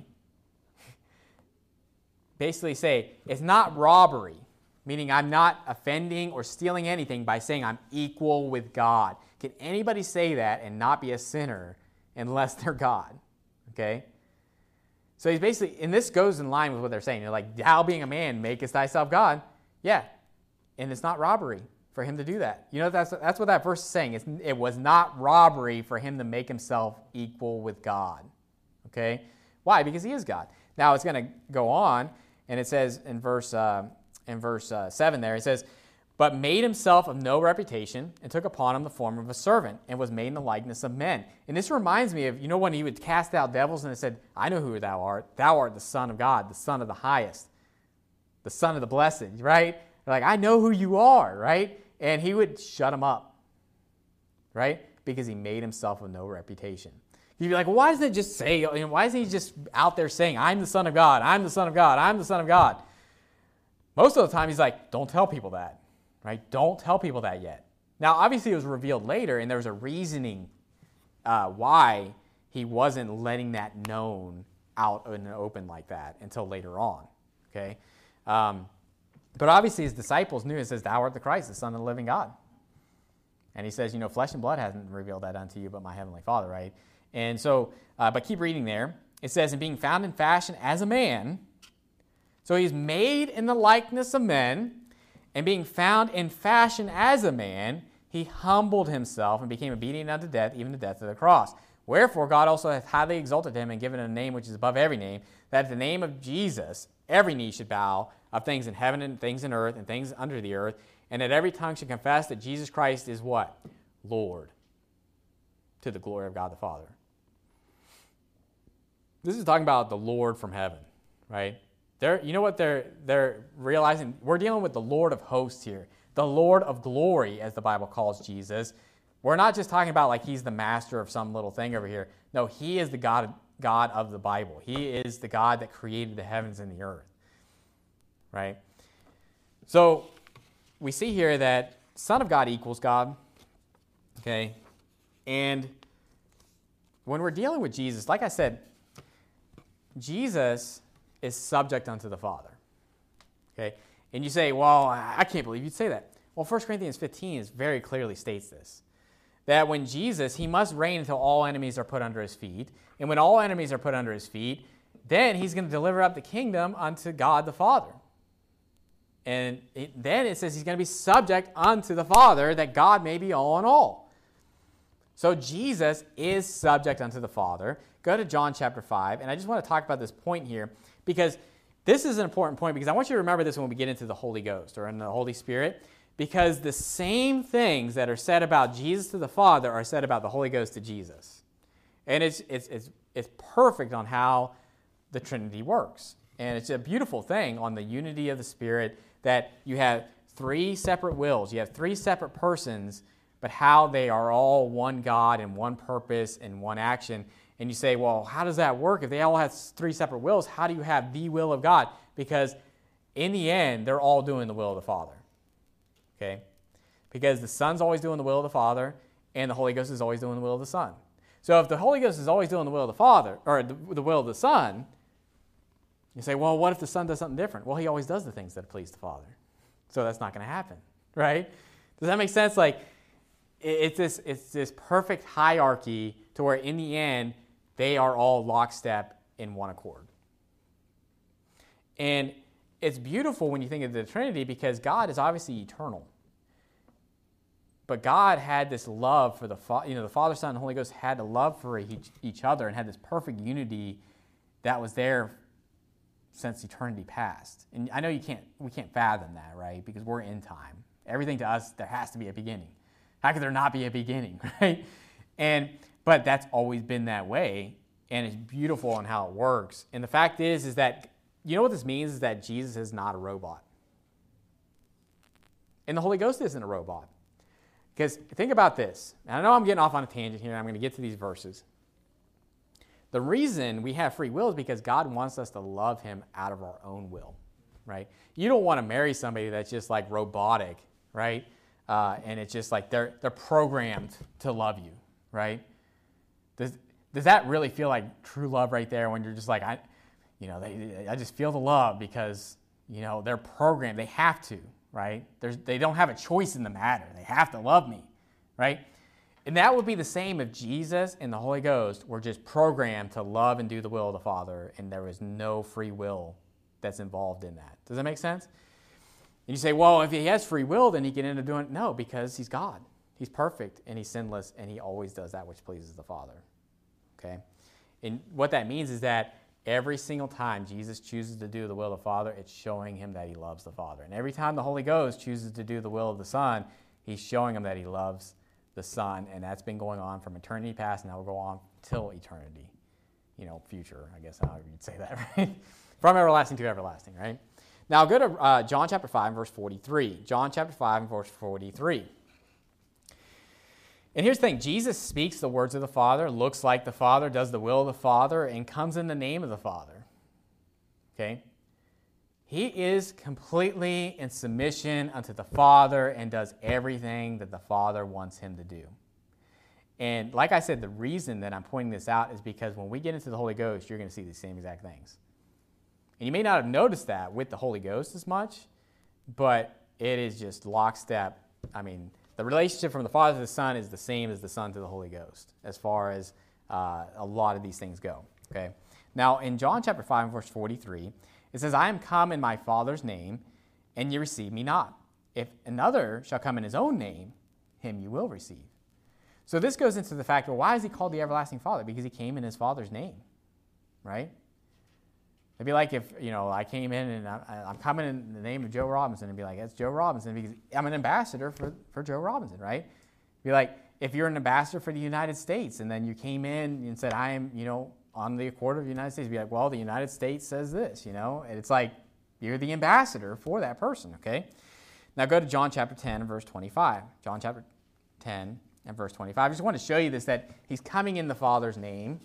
basically say, it's not robbery, meaning I'm not offending or stealing anything by saying I'm equal with God? Can anybody say that and not be a sinner unless they're God? Okay? So he's basically, and this goes in line with what they're saying. They're like, thou being a man, makest thyself God. Yeah, and it's not robbery for him to do that. You know, that's what that verse is saying. It was not robbery for him to make himself equal with God. Okay? Why? Because he is God. Now it's going to go on, and it says in verse 7 there, it says, but made himself of no reputation, and took upon him the form of a servant, and was made in the likeness of men. And this reminds me of, you know, when he would cast out devils, and it said, I know who thou art. Thou art the Son of God, the Son of the highest, the Son of the blessed, right? They're like, I know who you are, right? And he would shut him up, right? Because he made himself of no reputation. You'd be like, well, why doesn't it just say, why isn't he just out there saying, I'm the Son of God, I'm the Son of God, I'm the Son of God? Most of the time, he's like, don't tell people that. Right? Don't tell people that yet. Now, obviously, it was revealed later, and there was a reasoning why he wasn't letting that known out in the open like that until later on. Okay? But obviously, his disciples knew. It says, thou art the Christ, the Son of the living God. And he says, flesh and blood hasn't revealed that unto you, but my heavenly Father, right? And so, but keep reading there. It says, and being found in fashion as a man, so he's made in the likeness of men, and being found in fashion as a man, he humbled himself and became obedient unto death, even the death of the cross. Wherefore God also hath highly exalted him and given him a name which is above every name, that at the name of Jesus every knee should bow, of things in heaven and things in earth and things under the earth, and that every tongue should confess that Jesus Christ is what? Lord, to the glory of God the Father. This is talking about the Lord from heaven, right? You know what they're realizing? We're dealing with the Lord of hosts here, the Lord of glory, as the Bible calls Jesus. We're not just talking about like he's the master of some little thing over here. No, he is the God of the Bible. He is the God that created the heavens and the earth, right? So we see here that Son of God equals God, okay? And when we're dealing with Jesus, like I said, Jesus is subject unto the Father. Okay? And you say, well, I can't believe you'd say that. Well, 1 Corinthians 15 very clearly states this. That when Jesus, he must reign until all enemies are put under his feet. And when all enemies are put under his feet, then he's going to deliver up the kingdom unto God the Father. And then it says he's going to be subject unto the Father, that God may be all in all. So Jesus is subject unto the Father. Go to John chapter 5, and I just want to talk about this point here, because this is an important point, because I want you to remember this when we get into the Holy Ghost or in the Holy Spirit, because the same things that are said about Jesus to the Father are said about the Holy Ghost to Jesus. And it's perfect on how the Trinity works. And it's a beautiful thing on the unity of the Spirit, that you have three separate wills, you have three separate persons, but how they are all one God and one purpose and one action. And you say, well, how does that work? If they all have three separate wills, how do you have the will of God? Because in the end, they're all doing the will of the Father. Okay? Because the Son's always doing the will of the Father, and the Holy Ghost is always doing the will of the Son. So if the Holy Ghost is always doing the will of the Father, or the will of the Son, you say, well, what if the Son does something different? Well, he always does the things that please the Father. So that's not going to happen, right? Does that make sense? Like, it's this perfect hierarchy to where in the end, they are all lockstep in one accord. And it's beautiful when you think of the Trinity because God is obviously eternal. But God had this love for the Father, Son, and Holy Ghost had a love for each other and had this perfect unity that was there since eternity past. And I know we can't fathom that, right? Because we're in time. Everything to us, there has to be a beginning. How could there not be a beginning, right? But that's always been that way, and it's beautiful in how it works. And the fact is that, you know what this means is that Jesus is not a robot. And the Holy Ghost isn't a robot. Because think about this. And I know I'm getting off on a tangent here, and I'm going to get to these verses. The reason we have free will is because God wants us to love him out of our own will, right? You don't want to marry somebody that's just like robotic, right? And it's just like they're programmed to love you, right? Does that really feel like true love right there when you're just like, I just feel the love because, they're programmed. They have to, right? They don't have a choice in the matter. They have to love me, right? And that would be the same if Jesus and the Holy Ghost were just programmed to love and do the will of the Father, and there was no free will that's involved in that. Does that make sense? And you say, well, if he has free will, then he can end up doing it. No, because he's God. He's perfect, and he's sinless, and he always does that which pleases the Father. Okay? And what that means is that every single time Jesus chooses to do the will of the Father, it's showing him that he loves the Father. And every time the Holy Ghost chooses to do the will of the Son, he's showing him that he loves the Son, and that's been going on from eternity past, and that will go on till eternity. Future, I guess, however you'd say that, right? From everlasting to everlasting, right? Now go to John chapter 5 and verse 43. John chapter 5 and verse 43. And here's the thing. Jesus speaks the words of the Father, looks like the Father, does the will of the Father, and comes in the name of the Father. Okay? He is completely in submission unto the Father and does everything that the Father wants him to do. And like I said, the reason that I'm pointing this out is because when we get into the Holy Ghost, you're going to see these same exact things. And you may not have noticed that with the Holy Ghost as much, but it is just lockstep. I mean, the relationship from the Father to the Son is the same as the Son to the Holy Ghost as far as a lot of these things go. Okay. Now, in John chapter 5, verse 43, it says, I am come in my Father's name, and ye receive me not. If another shall come in his own name, him you will receive. So this goes into the fact, well, why is he called the everlasting Father? Because he came in his Father's name, right? It'd be like if, I came in and I'm coming in the name of Joe Robinson and be like, that's Joe Robinson because I'm an ambassador for Joe Robinson, right? It'd be like if you're an ambassador for the United States and then you came in and said, I am, on the accord of the United States, you'd be like, well, the United States says this, and it's like you're the ambassador for that person, okay? Now go to John chapter 10 and verse 25. John chapter 10 and verse 25. I just want to show you this, that he's coming in the Father's name.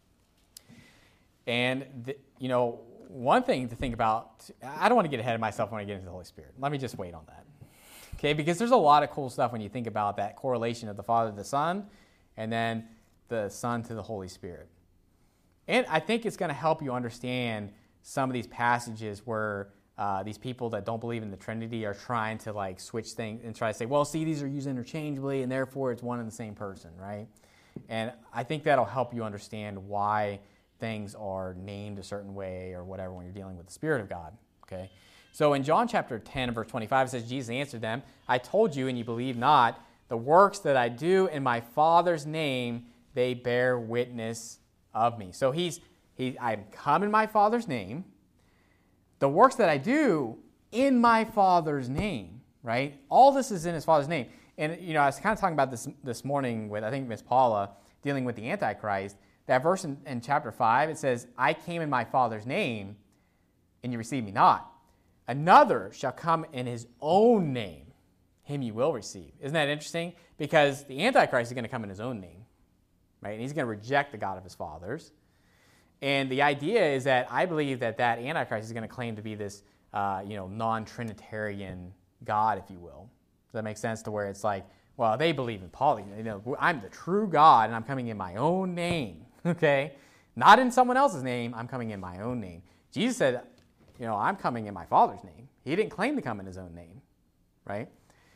And, one thing to think about, I don't want to get ahead of myself when I get into the Holy Spirit. Let me just wait on that. Okay, because there's a lot of cool stuff when you think about that correlation of the Father to the Son and then the Son to the Holy Spirit. And I think it's going to help you understand some of these passages where these people that don't believe in the Trinity are trying to switch things and try to say, well, see, these are used interchangeably and therefore it's one and the same person, right? And I think that'll help you understand why things are named a certain way or whatever when you're dealing with the Spirit of God, okay? So in John chapter 10 verse 25, it says, Jesus answered them, I told you and you believe not. The works that I do in my Father's name, they bear witness of me. So I'm come in my Father's name. The works that I do in my Father's name, right? All this is in his Father's name. And, I was kind of talking about this morning with, I think, Miss Paula, dealing with the Antichrist. That verse in chapter 5, it says, I came in my Father's name, and you receive me not. Another shall come in his own name, him you will receive. Isn't that interesting? Because the Antichrist is going to come in his own name, right? And he's going to reject the God of his fathers. And the idea is that I believe that Antichrist is going to claim to be this, non-Trinitarian God, if you will. Does that make sense? To where it's like, well, they believe in polytheism. I'm the true God, and I'm coming in my own name. Okay? Not in someone else's name. I'm coming in my own name. Jesus said, I'm coming in my Father's name. He didn't claim to come in his own name, right?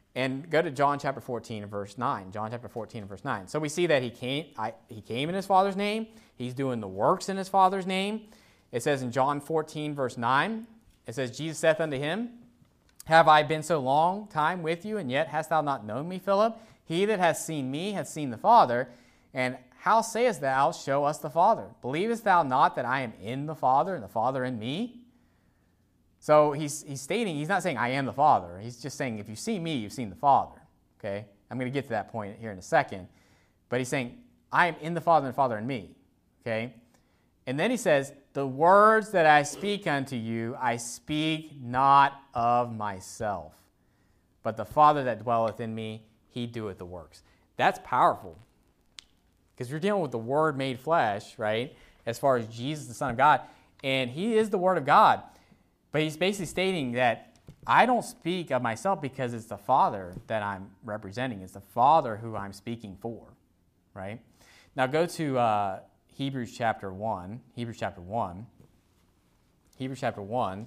And go to John chapter 14 and verse 9. John chapter 14 and verse 9. So we see that he came in his Father's name. He's doing the works in his Father's name. It says in John 14 verse 9, it says, Jesus saith unto him, Have I been so long time with you, and yet hast thou not known me, Philip? He that hath seen me hath seen the Father. And how sayest thou, Show us the Father? Believest thou not that I am in the Father, and the Father in me? So he's stating, he's not saying I am the Father. He's just saying if you see me, you've seen the Father. Okay? I'm going to get to that point here in a second. But he's saying I am in the Father and the Father in me. Okay? And then he says, The words that I speak unto you, I speak not of myself. But the Father that dwelleth in me, he doeth the works. That's powerful. Because you're dealing with the Word made flesh, right? As far as Jesus, the Son of God. And he is the Word of God. But he's basically stating that I don't speak of myself because it's the Father that I'm representing. It's the Father who I'm speaking for, right? Now go to Hebrews chapter 1. Hebrews chapter 1. Hebrews chapter 1.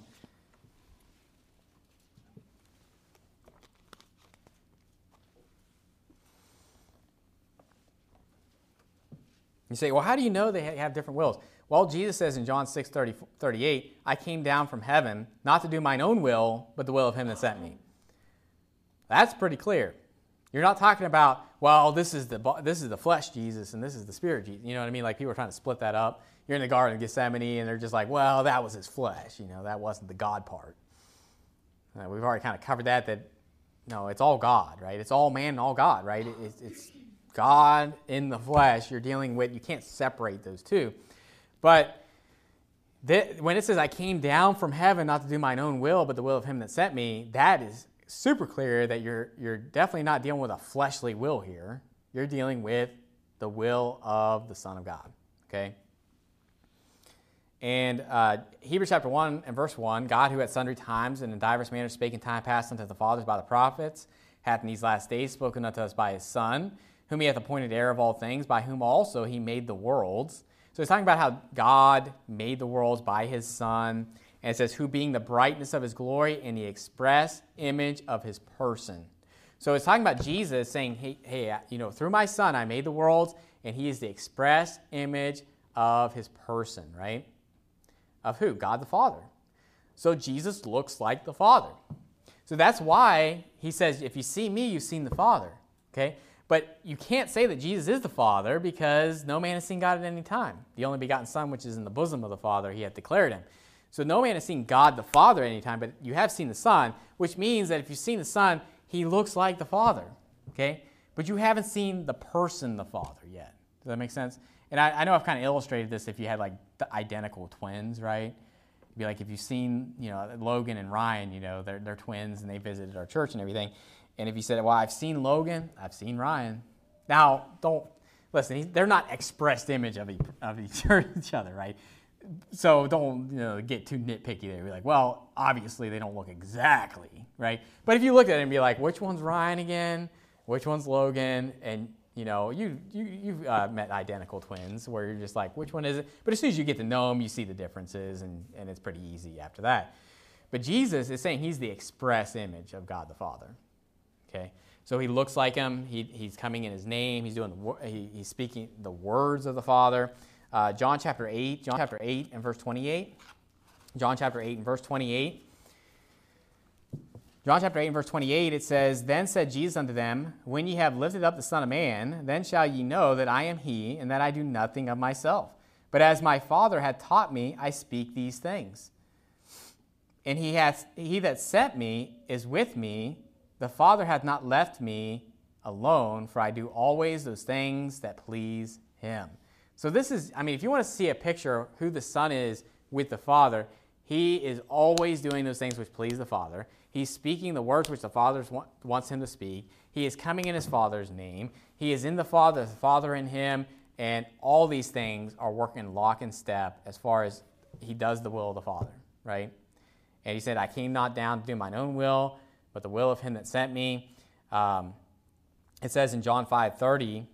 You say, well, how do you know they have different wills? Well, Jesus says in John 6:38, I came down from heaven not to do mine own will, but the will of him that sent me. That's pretty clear. You're not talking about, well, this is the flesh Jesus and this is the spirit Jesus. You know what I mean? Like people are trying to split that up. You're in the Garden of Gethsemane and they're just like, well, that was his flesh. You know, that wasn't the God part. We've already kind of covered that no, it's all God, right? It's all man and all God, right? It's God in the flesh you're dealing with. You can't separate those two. But when it says, I came down from heaven not to do mine own will, but the will of him that sent me, that is super clear that you're definitely not dealing with a fleshly will here. You're dealing with the will of the Son of God, okay? And Hebrews chapter 1 and verse 1, God who at sundry times and in divers manners spake in time past unto the fathers by the prophets, hath in these last days spoken unto us by his Son, whom he hath appointed heir of all things, by whom also he made the worlds. So he's talking about how God made the worlds by his Son. And it says, who being the brightness of his glory and the express image of his person. So it's talking about Jesus saying, hey, through my Son I made the worlds, and he is the express image of his person, right? Of who? God the Father. So Jesus looks like the Father. So that's why he says, if you see me, you've seen the Father, okay? But you can't say that Jesus is the Father because no man has seen God at any time. The only begotten Son, which is in the bosom of the Father, he hath declared him. So no man has seen God the Father at any time, but you have seen the Son, which means that if you've seen the Son, he looks like the Father, okay? But you haven't seen the person, the Father, yet. Does that make sense? And I know I've kind of illustrated this if you had like the identical twins, right? It'd be like if you've seen, Logan and Ryan, they're twins and they visited our church and everything. And if you said, well, I've seen Logan, I've seen Ryan. Now, don't, listen, they're not expressed image of each other, right? So don't get too nitpicky there. Be like, well, obviously they don't look exactly, right? But if you look at it and be like, which one's Ryan again? Which one's Logan? And, you've met identical twins where you're just like, which one is it? But as soon as you get to know them, you see the differences, and it's pretty easy after that. But Jesus is saying he's the express image of God the Father. Okay, so he looks like him. He's coming in his name. He's speaking the words of the Father. John chapter 8 and verse 28. John chapter 8 and verse 28. John chapter 8 and verse 28, it says, Then said Jesus unto them, When ye have lifted up the Son of Man, then shall ye know that I am he, and that I do nothing of myself. But as my Father hath taught me, I speak these things. And he that sent me is with me. The Father hath not left me alone, for I do always those things that please him. So this is, if you want to see a picture of who the Son is with the Father, he is always doing those things which please the Father. He's speaking the words which the Father wants him to speak. He is coming in his Father's name. He is in the Father in him, and all these things are working lock and step as far as he does the will of the Father, right? And he said, I came not down to do mine own will, but the will of him that sent me. It says in John 5:30,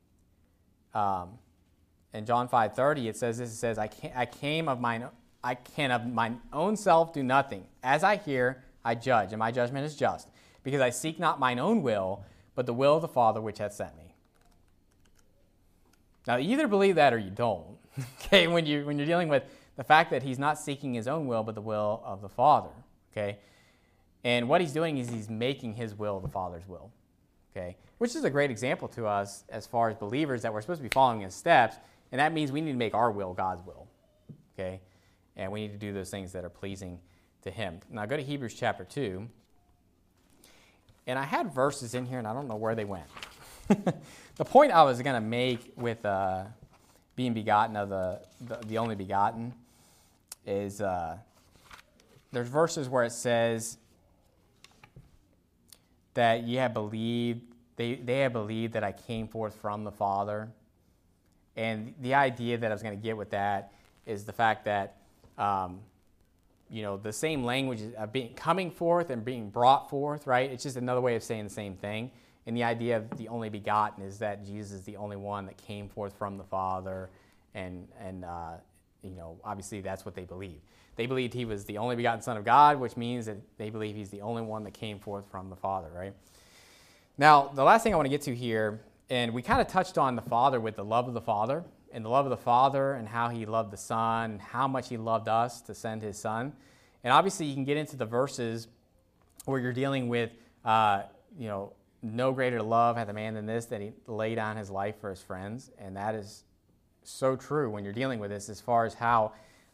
it says this, it says, I can of mine own self do nothing. As I hear, I judge, and my judgment is just. because I seek not mine own will, but the will of the Father which hath sent me. Now, you either believe that or you don't. Okay, when you're dealing with the fact that he's not seeking his own will, but the will of the Father. Okay, and what he's doing is he's making his will the Father's will. Okay, which is a great example to us as far as believers that we're supposed to be following his steps, and that means we need to make our will God's will. Okay, and we need to do those things that are pleasing to him. Now go to Hebrews chapter 2. And I had verses in here, and I don't know where they went. The point I was going to make with being begotten of the only begotten is there's verses where it says that ye have believed, they have believed that I came forth from the Father. And the idea that I was going to get with that is the fact that the same language of coming forth and being brought forth, right? It's just another way of saying the same thing. And the idea of the only begotten is that Jesus is the only one that came forth from the Father, and obviously that's what they believed. They believed he was the only begotten Son of God, which means that they believe he's the only one that came forth from the Father, right? Now, the last thing I want to get to here, and we kind of touched on the Father with the love of the Father, and the love of the Father and how he loved the Son, and how much he loved us to send his Son. And obviously you can get into the verses where you're dealing with, no greater love hath a man than this, that he laid down his life for his friends. And that is so true when you're dealing with this, as far as how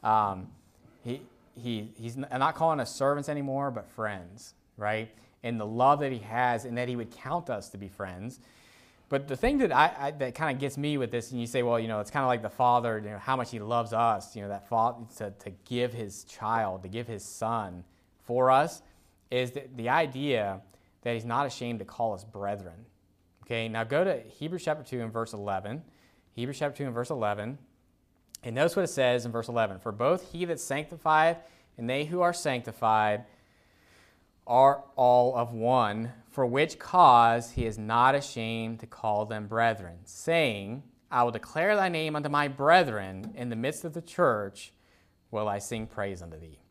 he's not calling us servants anymore, but friends, right? And the love that he has, and that he would count us to be friends. But the thing that that kind of gets me with this, and you say, well, it's kind of like the Father, how much he loves us, that Father to give his child, to give his Son for us, is the idea that he's not ashamed to call us brethren. Okay, now go to Hebrews chapter 2 and verse 11. Hebrews chapter 2 and verse 11. And notice what it says in verse 11. For both he that sanctifieth and they who are sanctified are all of one, for which cause he is not ashamed to call them brethren, saying, I will declare thy name unto my brethren, in the midst of the church will I sing praise unto thee.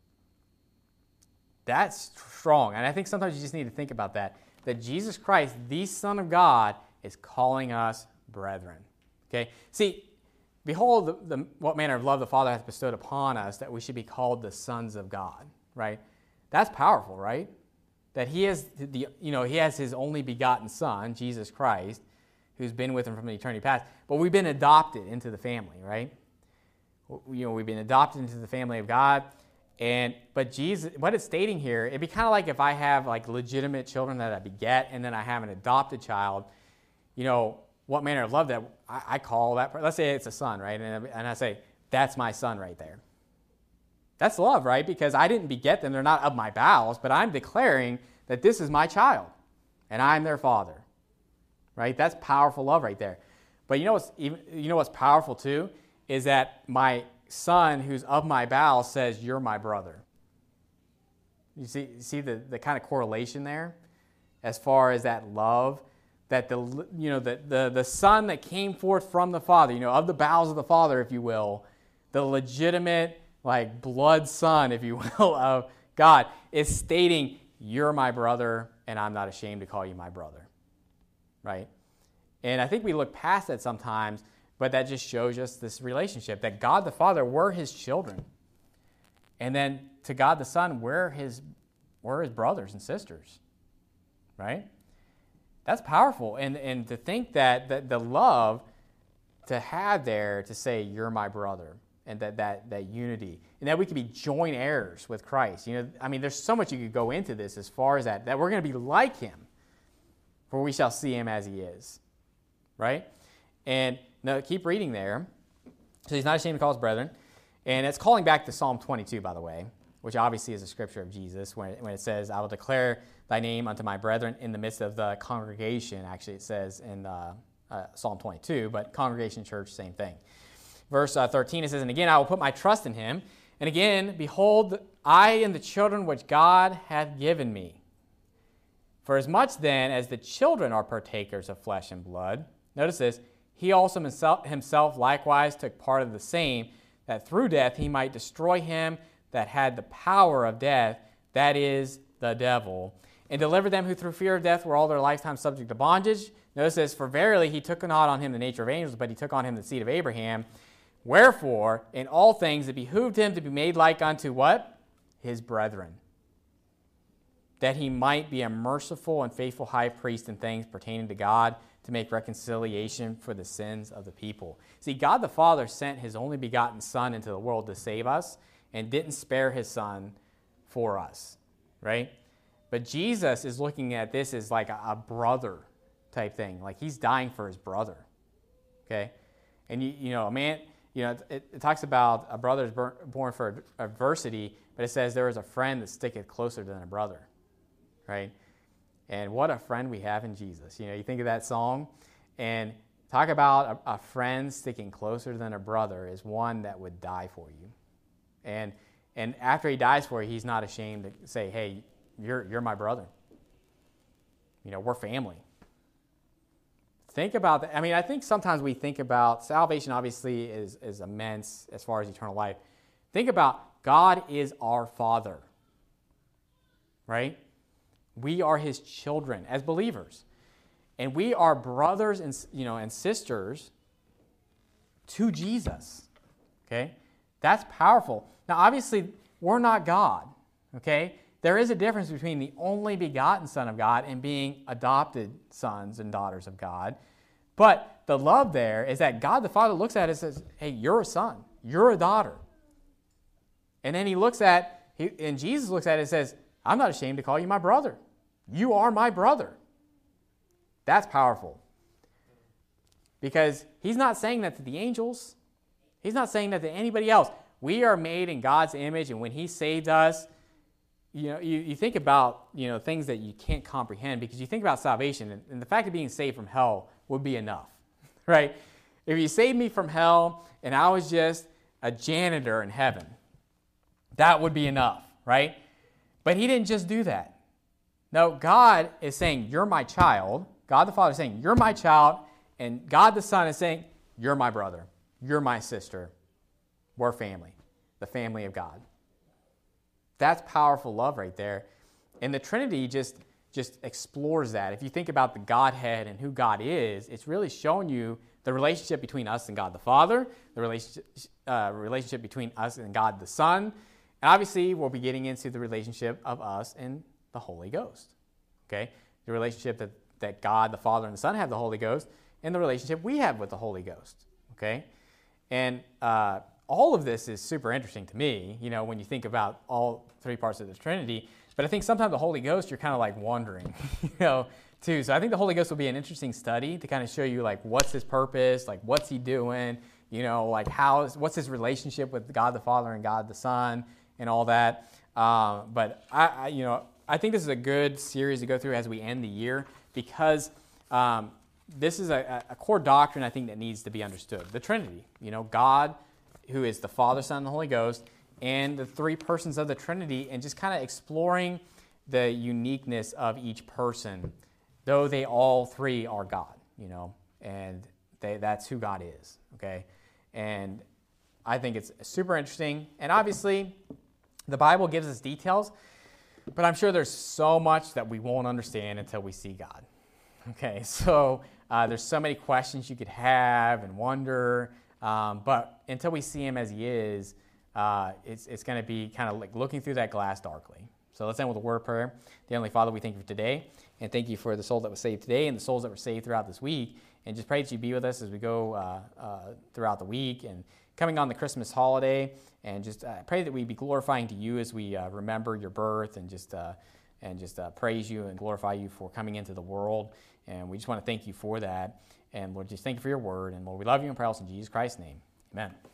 That's strong, and I think sometimes you just need to think about that Jesus Christ, the Son of God, is calling us brethren. Okay? See, behold what manner of love the Father hath bestowed upon us, that we should be called the sons of God, right? That's powerful, right? That he has he has his only begotten Son, Jesus Christ, who's been with him from the eternity past. But we've been adopted into the family, right? We've been adopted into the family of God. But Jesus, what it's stating here, it'd be kind of like if I have like legitimate children that I beget, and then I have an adopted child. What manner of love that I call that? Let's say it's a son, right? And I say, that's my son right there. That's love, right? Because I didn't beget them. They're not of my bowels, but I'm declaring that this is my child, and I'm their father, right? That's powerful love right there. But what's powerful too is that my son who's of my bowels says, you're my brother. You see the kind of correlation there as far as that love, that the son that came forth from the Father, of the bowels of the Father, if you will, the legitimate like blood son, if you will, of God, is stating, you're my brother, and I'm not ashamed to call you my brother, right? And I think we look past that sometimes, but that just shows us this relationship, that God the Father, we're his children. And then to God the Son, we're his brothers and sisters, right? That's powerful. And to think that the love to have there to say, you're my brother, and that unity, and that we can be joint heirs with Christ. There's so much you could go into this as far as that we're going to be like him, for we shall see him as he is, right? And now keep reading there. So he's not ashamed to call us brethren, and it's calling back to Psalm 22, by the way, which obviously is a scripture of Jesus, when it says, I will declare thy name unto my brethren in the midst of the congregation. Actually, it says in Psalm 22, but congregation, church, same thing. Verse 13, it says, and again, I will put my trust in him. And again, behold, I and the children which God hath given me. For as much then as the children are partakers of flesh and blood, notice this, he also himself likewise took part of the same, that through death he might destroy him that had the power of death, that is, the devil, and delivered them who through fear of death were all their lifetime subject to bondage. Notice this, for verily he took not on him the nature of angels, but he took on him the seed of Abraham. Wherefore, in all things it behooved him to be made like unto what? His brethren, that he might be a merciful and faithful high priest in things pertaining to God, to make reconciliation for the sins of the people. See, God the Father sent his only begotten Son into the world to save us and didn't spare his Son for us, right? But Jesus is looking at this as like a brother type thing. Like he's dying for his brother, okay? And, a man, it talks about a brother is born for adversity, but it says there is a friend that sticketh closer than a brother, right? And what a friend we have in Jesus. You think of that song, and talk about a friend sticking closer than a brother is one that would die for you. And after he dies for you, he's not ashamed to say, hey, you're my brother. We're family. Think about that. I think sometimes we think about salvation obviously is immense as far as eternal life. Think about God is our Father, right? We are his children as believers. And we are brothers and sisters to Jesus. Okay? That's powerful. Now, obviously, we're not God. Okay? There is a difference between the only begotten Son of God and being adopted sons and daughters of God. But the love there is that God the Father looks at it and says, hey, you're a son. You're a daughter. And then Jesus looks at it and says, I'm not ashamed to call you my brother. You are my brother. That's powerful. Because he's not saying that to the angels. He's not saying that to anybody else. We are made in God's image, and when he saved us, you think about things that you can't comprehend, because you think about salvation, and the fact of being saved from hell would be enough, right? If you saved me from hell and I was just a janitor in heaven, that would be enough, right? But he didn't just do that. No, God is saying, you're my child. God the Father is saying, you're my child. And God the Son is saying, you're my brother. You're my sister. We're family. The family of God. That's powerful love right there. And the Trinity just explores that. If you think about the Godhead and who God is, it's really showing you the relationship between us and God the Father, the relationship between us and God the Son, and obviously we'll be getting into the relationship of us and the Holy Ghost. Okay? The relationship that God the Father and the Son have the Holy Ghost, and the relationship we have with the Holy Ghost. Okay? And all of this is super interesting to me, when you think about all three parts of the Trinity. But I think sometimes the Holy Ghost, you're kind of like wondering, too. So I think the Holy Ghost will be an interesting study to kind of show you, like, what's his purpose, like, what's he doing, what's his relationship with God the Father and God the Son and all that. But I think this is a good series to go through as we end the year, because this is a core doctrine I think that needs to be understood. The Trinity, God, who is the Father, Son, and the Holy Ghost, and the three persons of the Trinity, and just kind of exploring the uniqueness of each person, though they all three are God, and that's who God is, okay? And I think it's super interesting. And obviously, the Bible gives us details, but I'm sure there's so much that we won't understand until we see God. Okay, so there's so many questions you could have and wonder, but until we see him as he is, it's going to be kind of like looking through that glass darkly. So let's end with a word of prayer. Dear Heavenly Father, we thank you for today, and thank you for the soul that was saved today and the souls that were saved throughout this week. And just pray that you be with us as we go throughout the week and coming on the Christmas holiday. And just pray that we be glorifying to you as we remember your birth and just praise you and glorify you for coming into the world. And we just want to thank you for that. And Lord, just thank you for your word. And Lord, we love you and pray also in Jesus Christ's name. Amen.